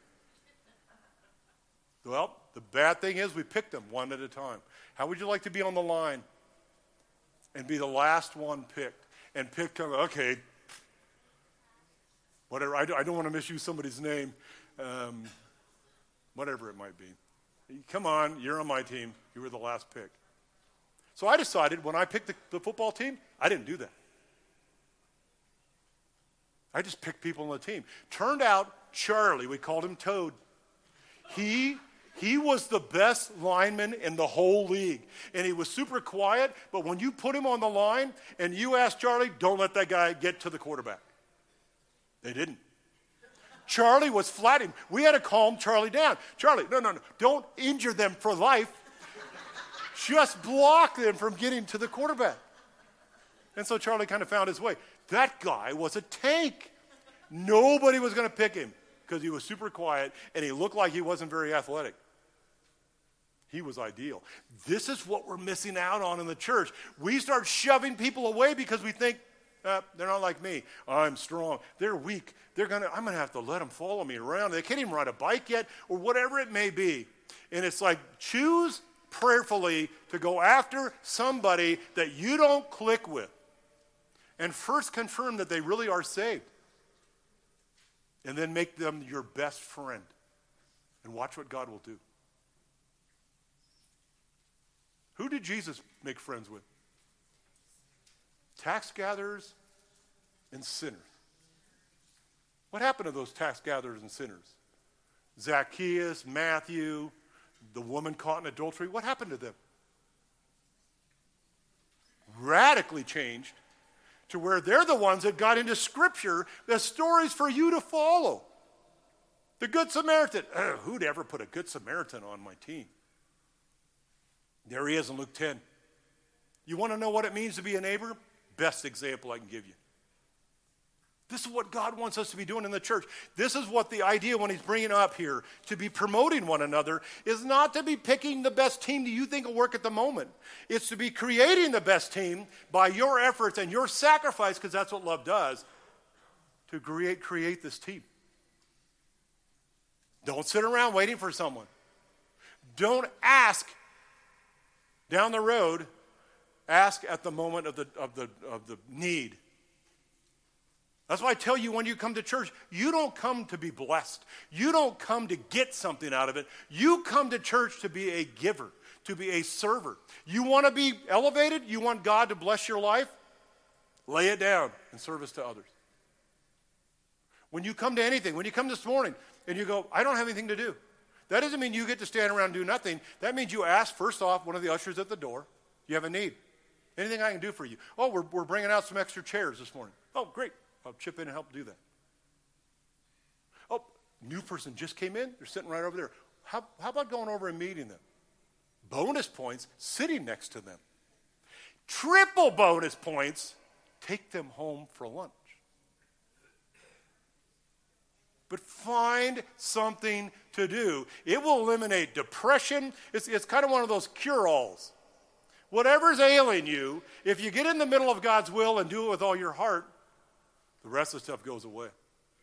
Well, the bad thing is we picked them one at a time. How would you like to be on the line and be the last one picked? And pick, okay, whatever. I don't want to misuse somebody's name. Whatever it might be. Come on, you're on my team. You were the last pick. So I decided when I picked the football team, I didn't do that. I just picked people on the team. Turned out, Charlie, we called him Toad. He was the best lineman in the whole league. And he was super quiet, but when you put him on the line and you asked Charlie, don't let that guy get to the quarterback. They didn't. Charlie was flatting. We had to calm Charlie down. Charlie, no. Don't injure them for life. Just block them from getting to the quarterback. And so Charlie kind of found his way. That guy was a tank. Nobody was going to pick him because he was super quiet and he looked like he wasn't very athletic. He was ideal. This is what we're missing out on in the church. We start shoving people away because we think, they're not like me. I'm strong. They're weak. I'm going to have to let them follow me around. They can't even ride a bike yet, or whatever it may be. And it's like, choose prayerfully to go after somebody that you don't click with. And first confirm that they really are saved. And then make them your best friend. And watch what God will do. Who did Jesus make friends with? Tax gatherers and sinners. What happened to those tax gatherers and sinners? Zacchaeus, Matthew, the woman caught in adultery. What happened to them? Radically changed to where they're the ones that got into Scripture, the stories for you to follow. The Good Samaritan. Who'd ever put a Good Samaritan on my team? There he is in Luke 10. You want to know what it means to be a neighbor? Best example I can give you. This is what God wants us to be doing in the church. This is what the idea when he's bringing up here, to be promoting one another, is not to be picking the best team that you think will work at the moment. It's to be creating the best team by your efforts and your sacrifice, because that's what love does, to create this team. Don't sit around waiting for someone. Don't ask down the road. Ask at the moment of the need. That's why I tell you when you come to church, you don't come to be blessed. You don't come to get something out of it. You come to church to be a giver, to be a server. You want to be elevated? You want God to bless your life? Lay it down in service to others. When you come to anything, when you come this morning and you go, I don't have anything to do. That doesn't mean you get to stand around and do nothing. That means you ask first off one of the ushers at the door, you have a need. Anything I can do for you? Oh, we're bringing out some extra chairs this morning. Oh, great. I'll chip in and help do that. Oh, new person just came in. They're sitting right over there. How about going over and meeting them? Bonus points, sitting next to them. Triple bonus points, take them home for lunch. But find something to do. It will eliminate depression. It's kind of one of those cure-alls. Whatever's ailing you, if you get in the middle of God's will and do it with all your heart, the rest of the stuff goes away.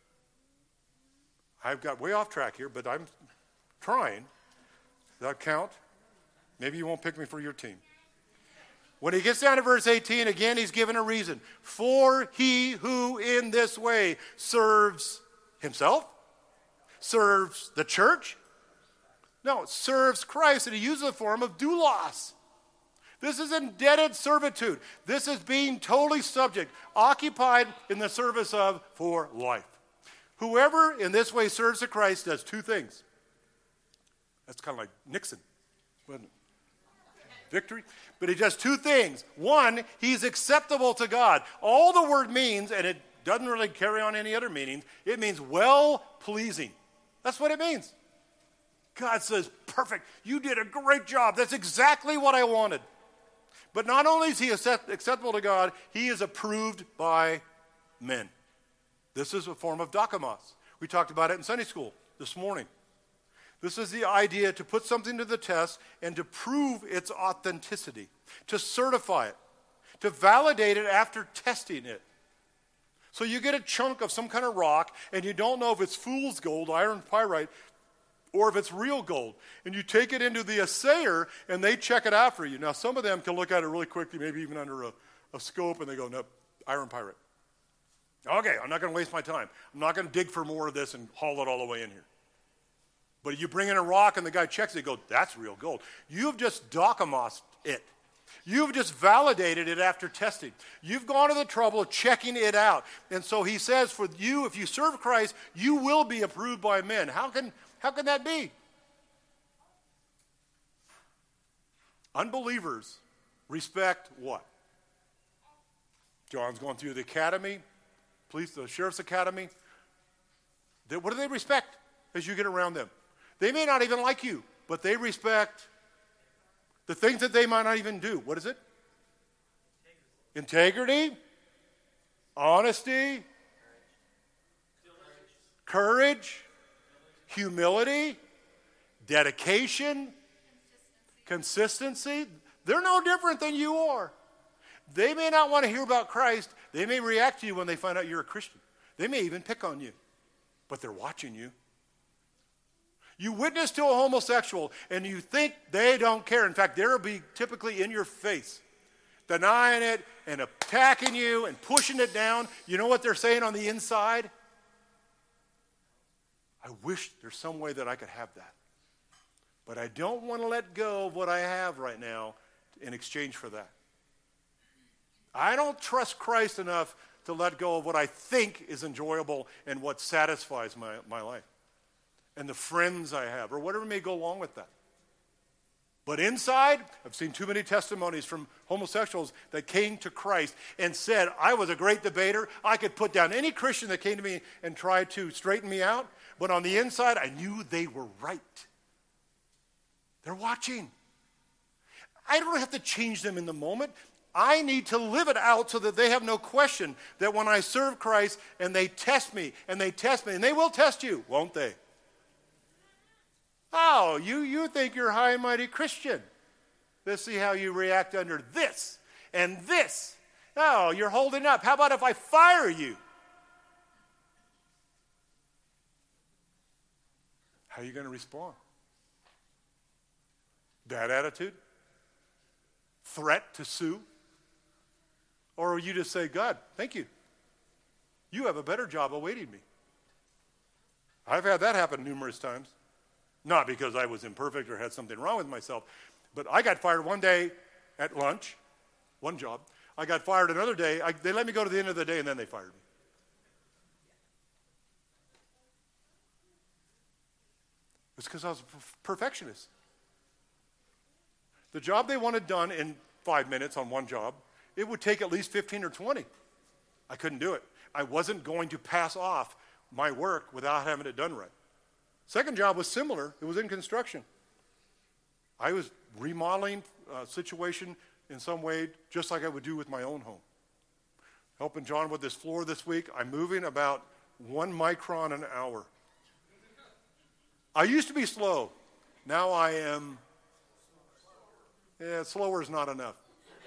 I've got way off track here, but I'm trying. Does that count? Maybe you won't pick me for your team. When he gets down to verse 18, again, he's given a reason. For he who in this way serves himself, serves the church, no, serves Christ, and he uses the form of doulos. This is indebted servitude. This is being totally subject, occupied in the service of for life. Whoever in this way serves the Christ does two things. That's kind of like Nixon, wasn't it? Victory. But he does two things. One, he's acceptable to God. All the word means, and it doesn't really carry on any other meaning, it means well-pleasing. That's what it means. God says, perfect, you did a great job. That's exactly what I wanted. But not only is he acceptable to God, he is approved by men. This is a form of dokimos. We talked about it in Sunday school this morning. This is the idea to put something to the test and to prove its authenticity, to certify it, to validate it after testing it. So you get a chunk of some kind of rock, and you don't know if it's fool's gold, iron pyrite, or if it's real gold. And you take it into the assayer, and they check it out for you. Now, some of them can look at it really quickly, maybe even under a scope, and they go, no, iron pyrite. Okay, I'm not going to waste my time. I'm not going to dig for more of this and haul it all the way in here. But you bring in a rock, and the guy checks it, and goes, that's real gold. You've just dokimosed it. You've just validated it after testing. You've gone to the trouble of checking it out. And so he says, for you, if you serve Christ, you will be approved by men. How can that be? Unbelievers respect what? John's going through the academy, the sheriff's academy. What do they respect as you get around them? They may not even like you, but they respect the things that they might not even do. What is it? Integrity, honesty, courage, humility, dedication, consistency. They're no different than you are. They may not want to hear about Christ. They may react to you when they find out you're a Christian. They may even pick on you, but they're watching you. You witness to a homosexual, and you think they don't care. In fact, they'll be typically in your face, denying it and attacking you and pushing it down. You know what they're saying on the inside? I wish there's some way that I could have that. But I don't want to let go of what I have right now in exchange for that. I don't trust Christ enough to let go of what I think is enjoyable and what satisfies my life and the friends I have or whatever may go along with that. But inside, I've seen too many testimonies from homosexuals that came to Christ and said, I was a great debater. I could put down any Christian that came to me and tried to straighten me out. But on the inside, I knew they were right. They're watching. I don't have to change them in the moment. I need to live it out so that they have no question that when I serve Christ and they test me, and they will test you, won't they? Oh, you think you're a high and mighty Christian. Let's see how you react under this and this. Oh, you're holding up. How about if I fire you? How are you going to respond? Bad attitude? Threat to sue? Or will you just say, God, thank you. You have a better job awaiting me. I've had that happen numerous times. Not because I was imperfect or had something wrong with myself, but I got fired one day at lunch, one job. I got fired another day. They let me go to the end of the day, and then they fired me. It's because I was a perfectionist. The job they wanted done in 5 minutes on one job, it would take at least 15 or 20. I couldn't do it. I wasn't going to pass off my work without having it done right. Second job was similar. It was in construction. I was remodeling a situation in some way just like I would do with my own home. Helping John with this floor this week, I'm moving about 1 micron an hour. I used to be slow. Now I am, slower is not enough.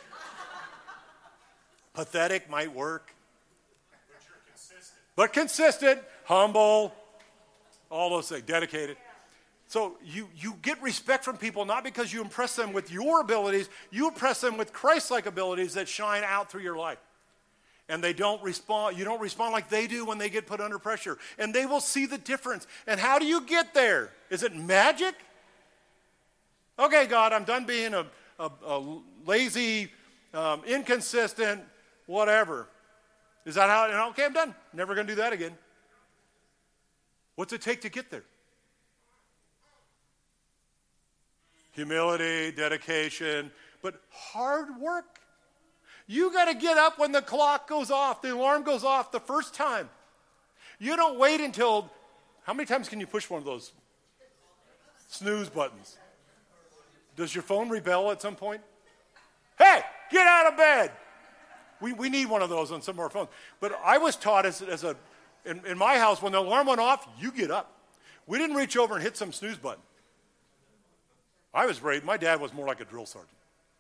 Pathetic might work. But you're consistent. But consistent, humble, all those things, dedicated. So you get respect from people not because you impress them with your abilities, you impress them with Christ-like abilities that shine out through your life. And they don't respond, you don't respond like they do when they get put under pressure. And they will see the difference. And how do you get there? Is it magic? Okay, God, I'm done being a lazy, inconsistent, whatever. Is that how, okay, I'm done. Never going to do that again. What's it take to get there? Humility, dedication, but hard work. You got to get up when the clock goes off, the alarm goes off the first time. You don't wait until, how many times can you push one of those snooze buttons? Does your phone rebel at some point? Hey, get out of bed. We need one of those on some of our phones. But I was taught in my house, when the alarm went off, you get up. We didn't reach over and hit some snooze button. I was raised, my dad was more like a drill sergeant.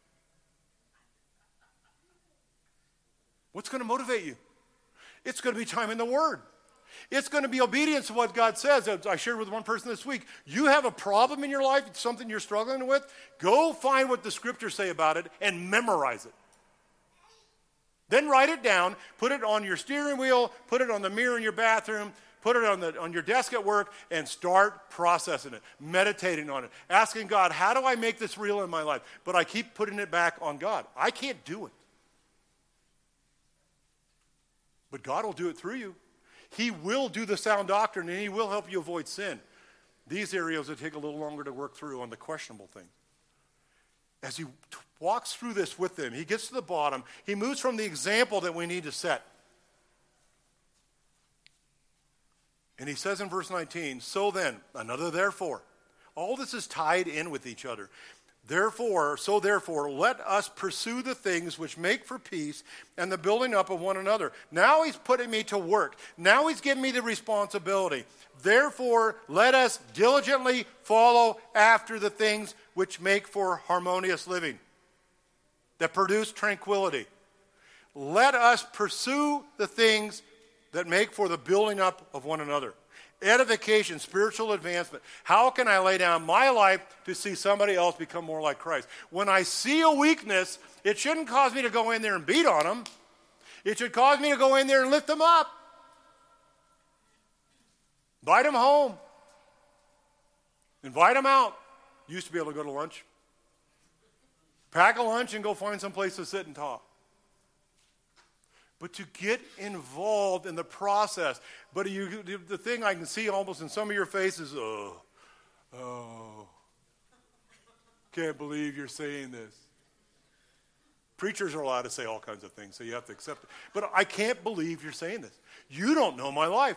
What's going to motivate you? It's going to be time in the Word. It's going to be obedience to what God says. As I shared with one person this week, you have a problem in your life, it's something you're struggling with, go find what the Scriptures say about it and memorize it. Then write it down, put it on your steering wheel, put it on the mirror in your bathroom, put it on your desk at work, and start processing it, meditating on it, asking God, how do I make this real in my life? But I keep putting it back on God. I can't do it. But God will do it through you. He will do the sound doctrine, and He will help you avoid sin. These areas will take a little longer to work through on the questionable thing. As he walks through this with them, he gets to the bottom. He moves from the example that we need to set. And he says in verse 19, so then, another therefore. All this is tied in with each other. Therefore, let us pursue the things which make for peace and the building up of one another. Now he's putting me to work. Now he's giving me the responsibility. Therefore, let us diligently follow after the things which make for harmonious living, that produce tranquility. Let us pursue the things that make for the building up of one another. Edification, spiritual advancement. How can I lay down my life to see somebody else become more like Christ? When I see a weakness, it shouldn't cause me to go in there and beat on them. It should cause me to go in there and lift them up. Invite them home. Invite them out. Used to be able to go to lunch. Pack a lunch and go find some place to sit and talk. But to get involved in the process. But the thing I can see almost in some of your faces, can't believe you're saying this. Preachers are allowed to say all kinds of things, so you have to accept it. But I can't believe you're saying this. You don't know my life.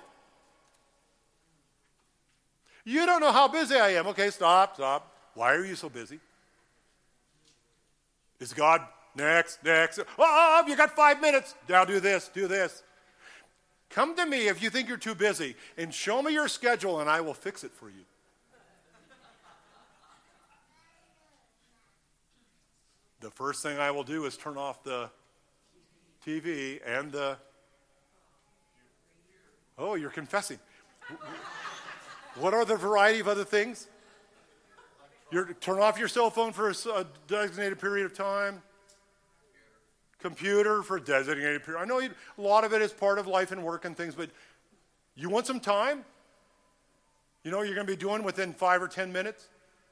You don't know how busy I am. Okay, stop. Why are you so busy? Is God next? Oh, you got 5 minutes. Now do this. Come to me if you think you're too busy and show me your schedule and I will fix it for you. The first thing I will do is turn off the TV and oh, you're confessing. What are the variety of other things? Turn off your cell phone for a designated period of time. Computer for a designated period. I know a lot of it is part of life and work and things, but you want some time? You know what you're going to be doing within 5 or 10 minutes?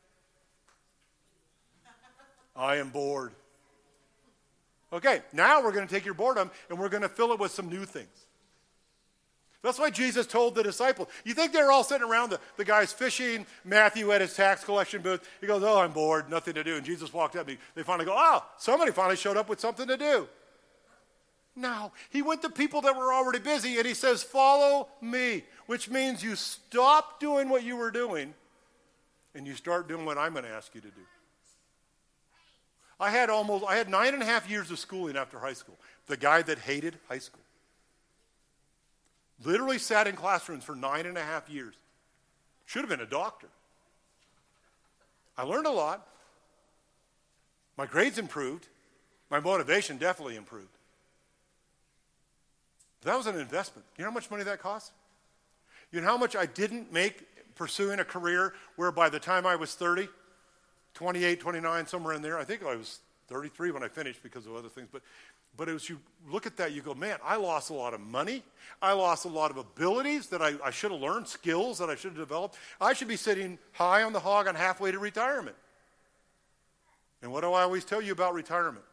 I am bored. Okay, now we're going to take your boredom and we're going to fill it with some new things. That's why Jesus told the disciples. You think they're all sitting around the guys fishing, Matthew at his tax collection booth. He goes, oh, I'm bored, nothing to do. And Jesus walked up. They finally go, oh, somebody finally showed up with something to do. No, he went to people that were already busy and he says, follow me, which means you stop doing what you were doing and you start doing what I'm going to ask you to do. I had 9.5 years of schooling after high school. The guy that hated high school. Literally sat in classrooms for 9.5 years. Should have been a doctor. I learned a lot. My grades improved. My motivation definitely improved. But that was an investment. You know how much money that cost? You know how much I didn't make pursuing a career where by the time I was 30, 28, 29, somewhere in there, I think I was 33 when I finished because of other things, but as you look at that, you go, man, I lost a lot of money. I lost a lot of abilities that I should have learned, skills that I should have developed. I should be sitting high on the hog on halfway to retirement. And what do I always tell you about retirement?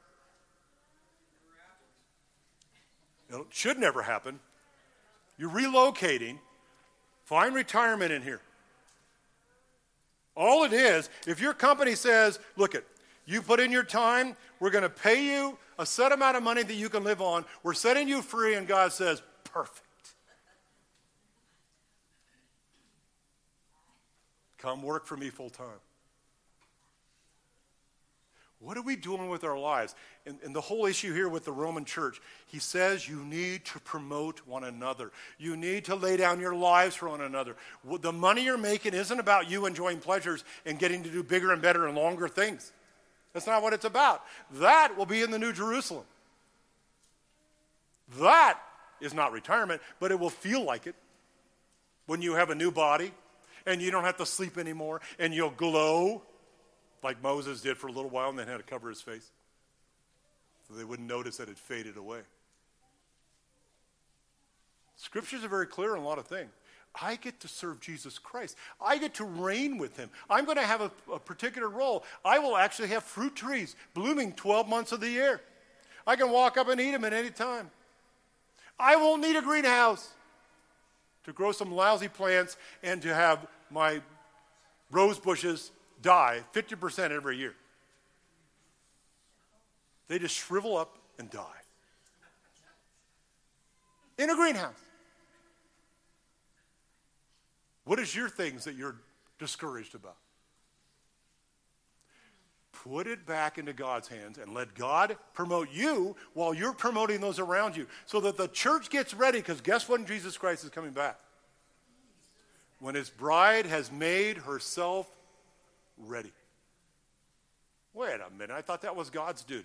It should never happen. You're relocating. Find retirement in here. All it is, if your company says, look it, you put in your time, we're going to pay you a set amount of money that you can live on, we're setting you free, and God says, perfect. Come work for me full time. What are we doing with our lives? And the whole issue here with the Roman church, he says you need to promote one another. You need to lay down your lives for one another. The money you're making isn't about you enjoying pleasures and getting to do bigger and better and longer things. That's not what it's about. That will be in the New Jerusalem. That is not retirement, but it will feel like it when you have a new body and you don't have to sleep anymore and you'll glow like Moses did for a little while and then had to cover his face so they wouldn't notice that it faded away. Scriptures are very clear on a lot of things. I get to serve Jesus Christ. I get to reign with him. I'm going to have a particular role. I will actually have fruit trees blooming 12 months of the year. I can walk up and eat them at any time. I won't need a greenhouse to grow some lousy plants and to have my rose bushes die 50% every year. They just shrivel up and die. In a greenhouse. What is your things that you're discouraged about? Put it back into God's hands and let God promote you while you're promoting those around you so that the church gets ready, because guess when Jesus Christ is coming back? When his bride has made herself ready. Wait a minute, I thought that was God's duty.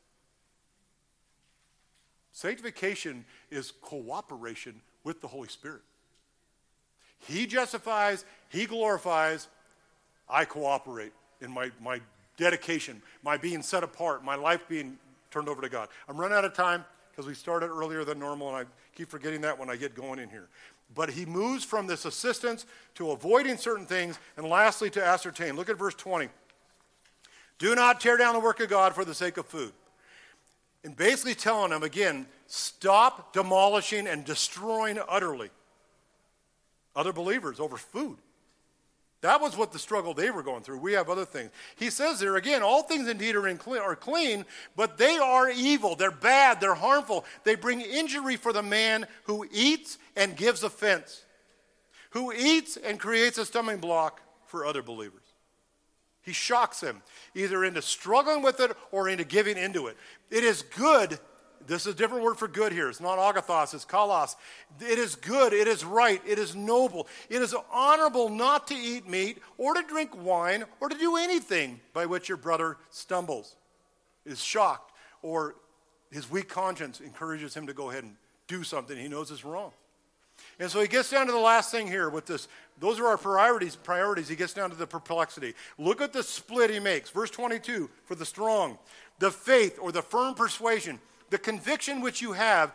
Sanctification is cooperation with the Holy Spirit. He justifies, he glorifies, I cooperate in my dedication, my being set apart, my life being turned over to God. I'm running out of time because we started earlier than normal, and I keep forgetting that when I get going in here. But he moves from this assistance to avoiding certain things, and lastly to ascertain. Look at verse 20. Do not tear down the work of God for the sake of food. And basically telling them, again, stop demolishing and destroying utterly other believers over food. That was what the struggle they were going through. We have other things. He says there, again, all things indeed are clean, but they are evil. They're bad. They're harmful. They bring injury for the man who eats and gives offense, who eats and creates a stumbling block for other believers. He shocks them, either into struggling with it or into giving into it. It is good. This is a different word for good here. It's not agathos, it's kalos. It is good, it is right, it is noble. It is honorable not to eat meat or to drink wine or to do anything by which your brother stumbles, is shocked, or his weak conscience encourages him to go ahead and do something he knows is wrong. And so he gets down to the last thing here with this. Those are our priorities. He gets down to the perplexity. Look at the split he makes. Verse 22, for the strong, the faith or the firm persuasion, the conviction which you have,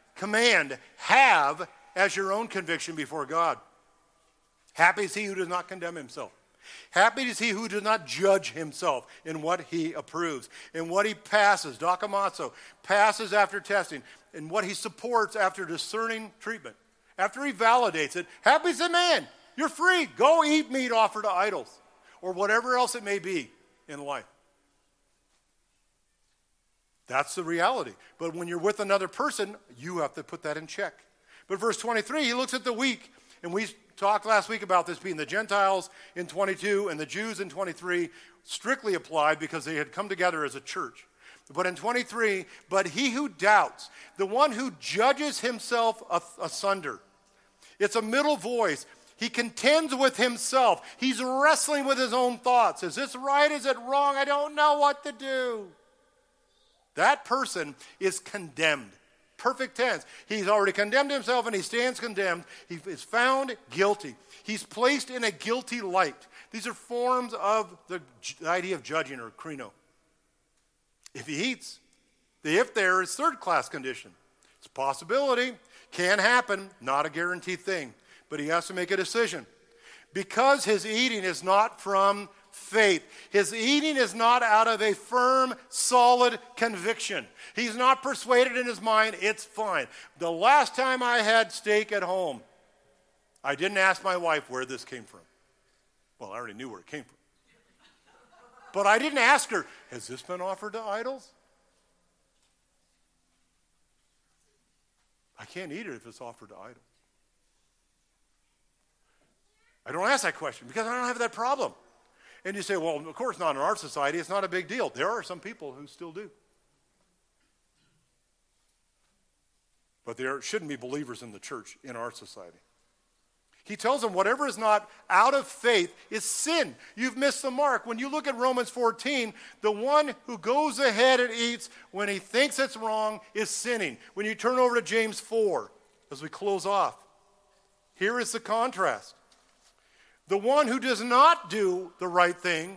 have as your own conviction before God. Happy is he who does not condemn himself. Happy is he who does not judge himself in what he approves, in what he passes, dokimazo, passes after testing, in what he supports after discerning treatment. After he validates it, happy is the man. You're free. Go eat meat offered to idols or whatever else it may be in life. That's the reality. But when you're with another person, you have to put that in check. But verse 23, he looks at the weak. And we talked last week about this being the Gentiles in 22 and the Jews in 23, strictly applied because they had come together as a church. But in 23, but he who doubts, the one who judges himself asunder. It's a middle voice. He contends with himself. He's wrestling with his own thoughts. Is this right? Is it wrong? I don't know what to do. That person is condemned. Perfect tense. He's already condemned himself and he stands condemned. He is found guilty. He's placed in a guilty light. These are forms of the idea of judging, or krino. If he eats, the if there is third-class condition. It's a possibility, can happen, not a guaranteed thing. But he has to make a decision. Because his eating is not from faith. His eating is not out of a firm, solid conviction. He's not persuaded in his mind, it's fine. The last time I had steak at home, I didn't ask my wife where this came from. Well, I already knew where it came from. But I didn't ask her, has this been offered to idols? I can't eat it if it's offered to idols. I don't ask that question because I don't have that problem. And you say, well, of course not in our society. It's not a big deal. There are some people who still do. But there shouldn't be believers in the church in our society. He tells them whatever is not out of faith is sin. You've missed the mark. When you look at Romans 14, the one who goes ahead and eats when he thinks it's wrong is sinning. When you turn over to James 4, as we close off, here is the contrast. The one who does not do the right thing,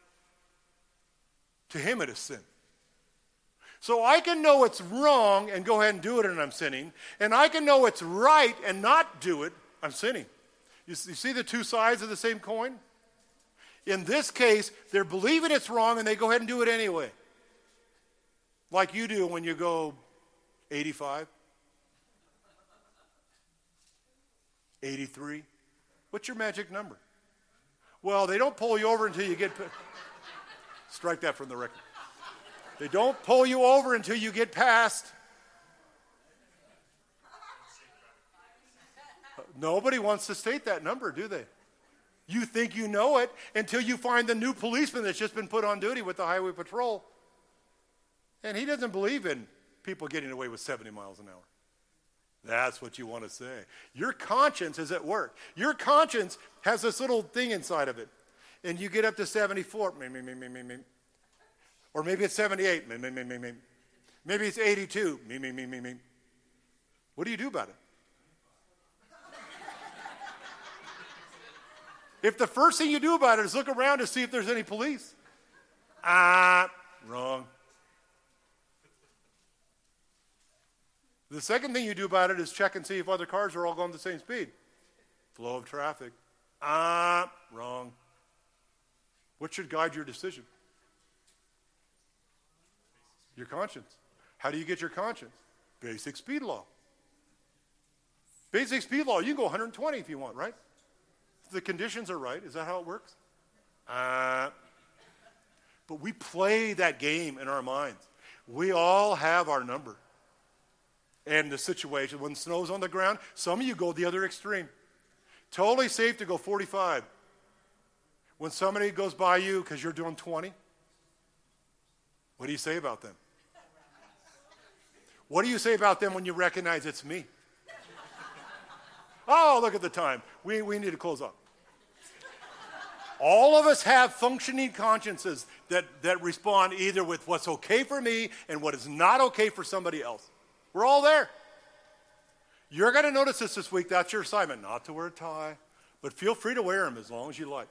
to him it is sin. So I can know it's wrong and go ahead and do it and I'm sinning. And I can know it's right and not do it, I'm sinning. You see the two sides of the same coin? In this case, they're believing it's wrong and they go ahead and do it anyway. Like you do when you go 85, 83. What's your magic number? Well, they don't pull you over until you get... Strike that from the record. They don't pull you over until you get past... Nobody wants to state that number, do they? You think you know it until you find the new policeman that's just been put on duty with the highway patrol. And he doesn't believe in people getting away with 70 miles an hour. That's what you want to say. Your conscience is at work. Your conscience has this little thing inside of it. And you get up to 74. Or maybe it's 78. Maybe it's 82. What do you do about it? If the first thing you do about it is look around to see if there's any police, wrong. The second thing you do about it is check and see if other cars are all going the same speed. Flow of traffic, wrong. What should guide your decision? Your conscience. How do you get your conscience? Basic speed law. Basic speed law, you can go 120 if you want, right? The conditions are right. Is that how it works? But we play that game in our minds. We all have our number. And the situation, when snow's on the ground, some of you go the other extreme. Totally safe to go 45. When somebody goes by you because you're doing 20, what do you say about them? What do you say about them when you recognize it's me? Oh, look at the time. We need to close up. All of us have functioning consciences that respond either with what's okay for me and what is not okay for somebody else. We're all there. You're going to notice this week. That's your assignment, not to wear a tie, but feel free to wear them as long as you like.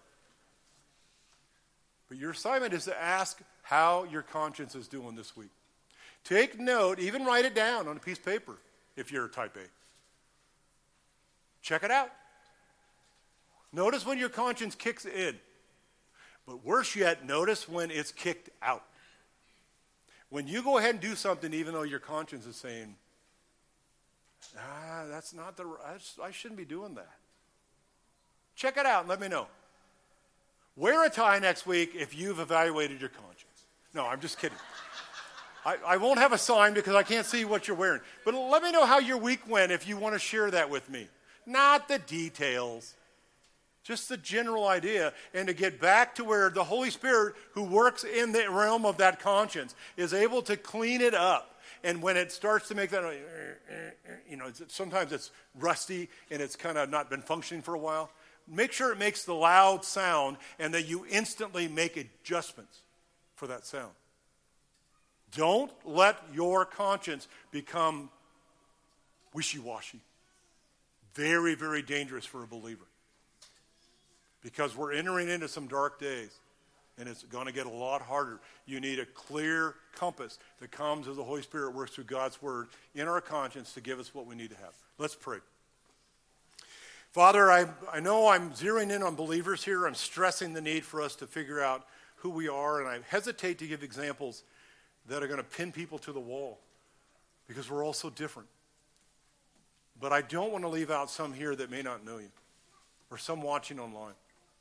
But your assignment is to ask how your conscience is doing this week. Take note, even write it down on a piece of paper if you're a type A. Check it out. Notice when your conscience kicks in. But worse yet, notice when it's kicked out. When you go ahead and do something even though your conscience is saying, that's not I shouldn't be doing that. Check it out and let me know. Wear a tie next week if you've evaluated your conscience. No, I'm just kidding. I won't have a sign because I can't see what you're wearing. But let me know how your week went if you want to share that with me. Not the details. Just the general idea, and to get back to where the Holy Spirit, who works in the realm of that conscience, is able to clean it up. And when it starts to make that, sometimes it's rusty and it's kind of not been functioning for a while. Make sure it makes the loud sound and that you instantly make adjustments for that sound. Don't let your conscience become wishy-washy. Very, very dangerous for a believer. Because we're entering into some dark days, and it's going to get a lot harder. You need a clear compass that comes as the Holy Spirit works through God's Word in our conscience to give us what we need to have. Let's pray. Father, I know I'm zeroing in on believers here. I'm stressing the need for us to figure out who we are, and I hesitate to give examples that are going to pin people to the wall because we're all so different. But I don't want to leave out some here that may not know you or some watching online.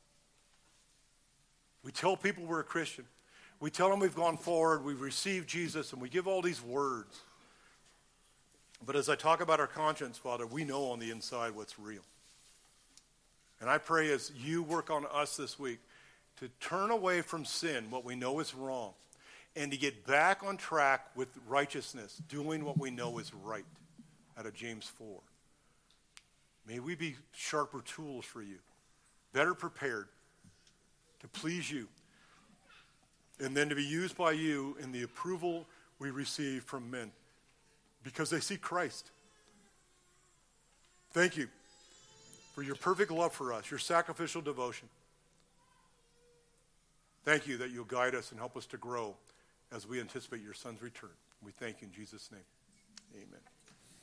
We tell people we're a Christian. We tell them we've gone forward, we've received Jesus, and we give all these words. But as I talk about our conscience, Father, we know on the inside what's real. And I pray as you work on us this week to turn away from sin, what we know is wrong, and to get back on track with righteousness, doing what we know is right, out of James 4. May we be sharper tools for you, better prepared to please you, and then to be used by you in the approval we receive from men, because they see Christ. Thank you for your perfect love for us, your sacrificial devotion. Thank you that you'll guide us and help us to grow as we anticipate your Son's return. We thank you in Jesus' name. Amen.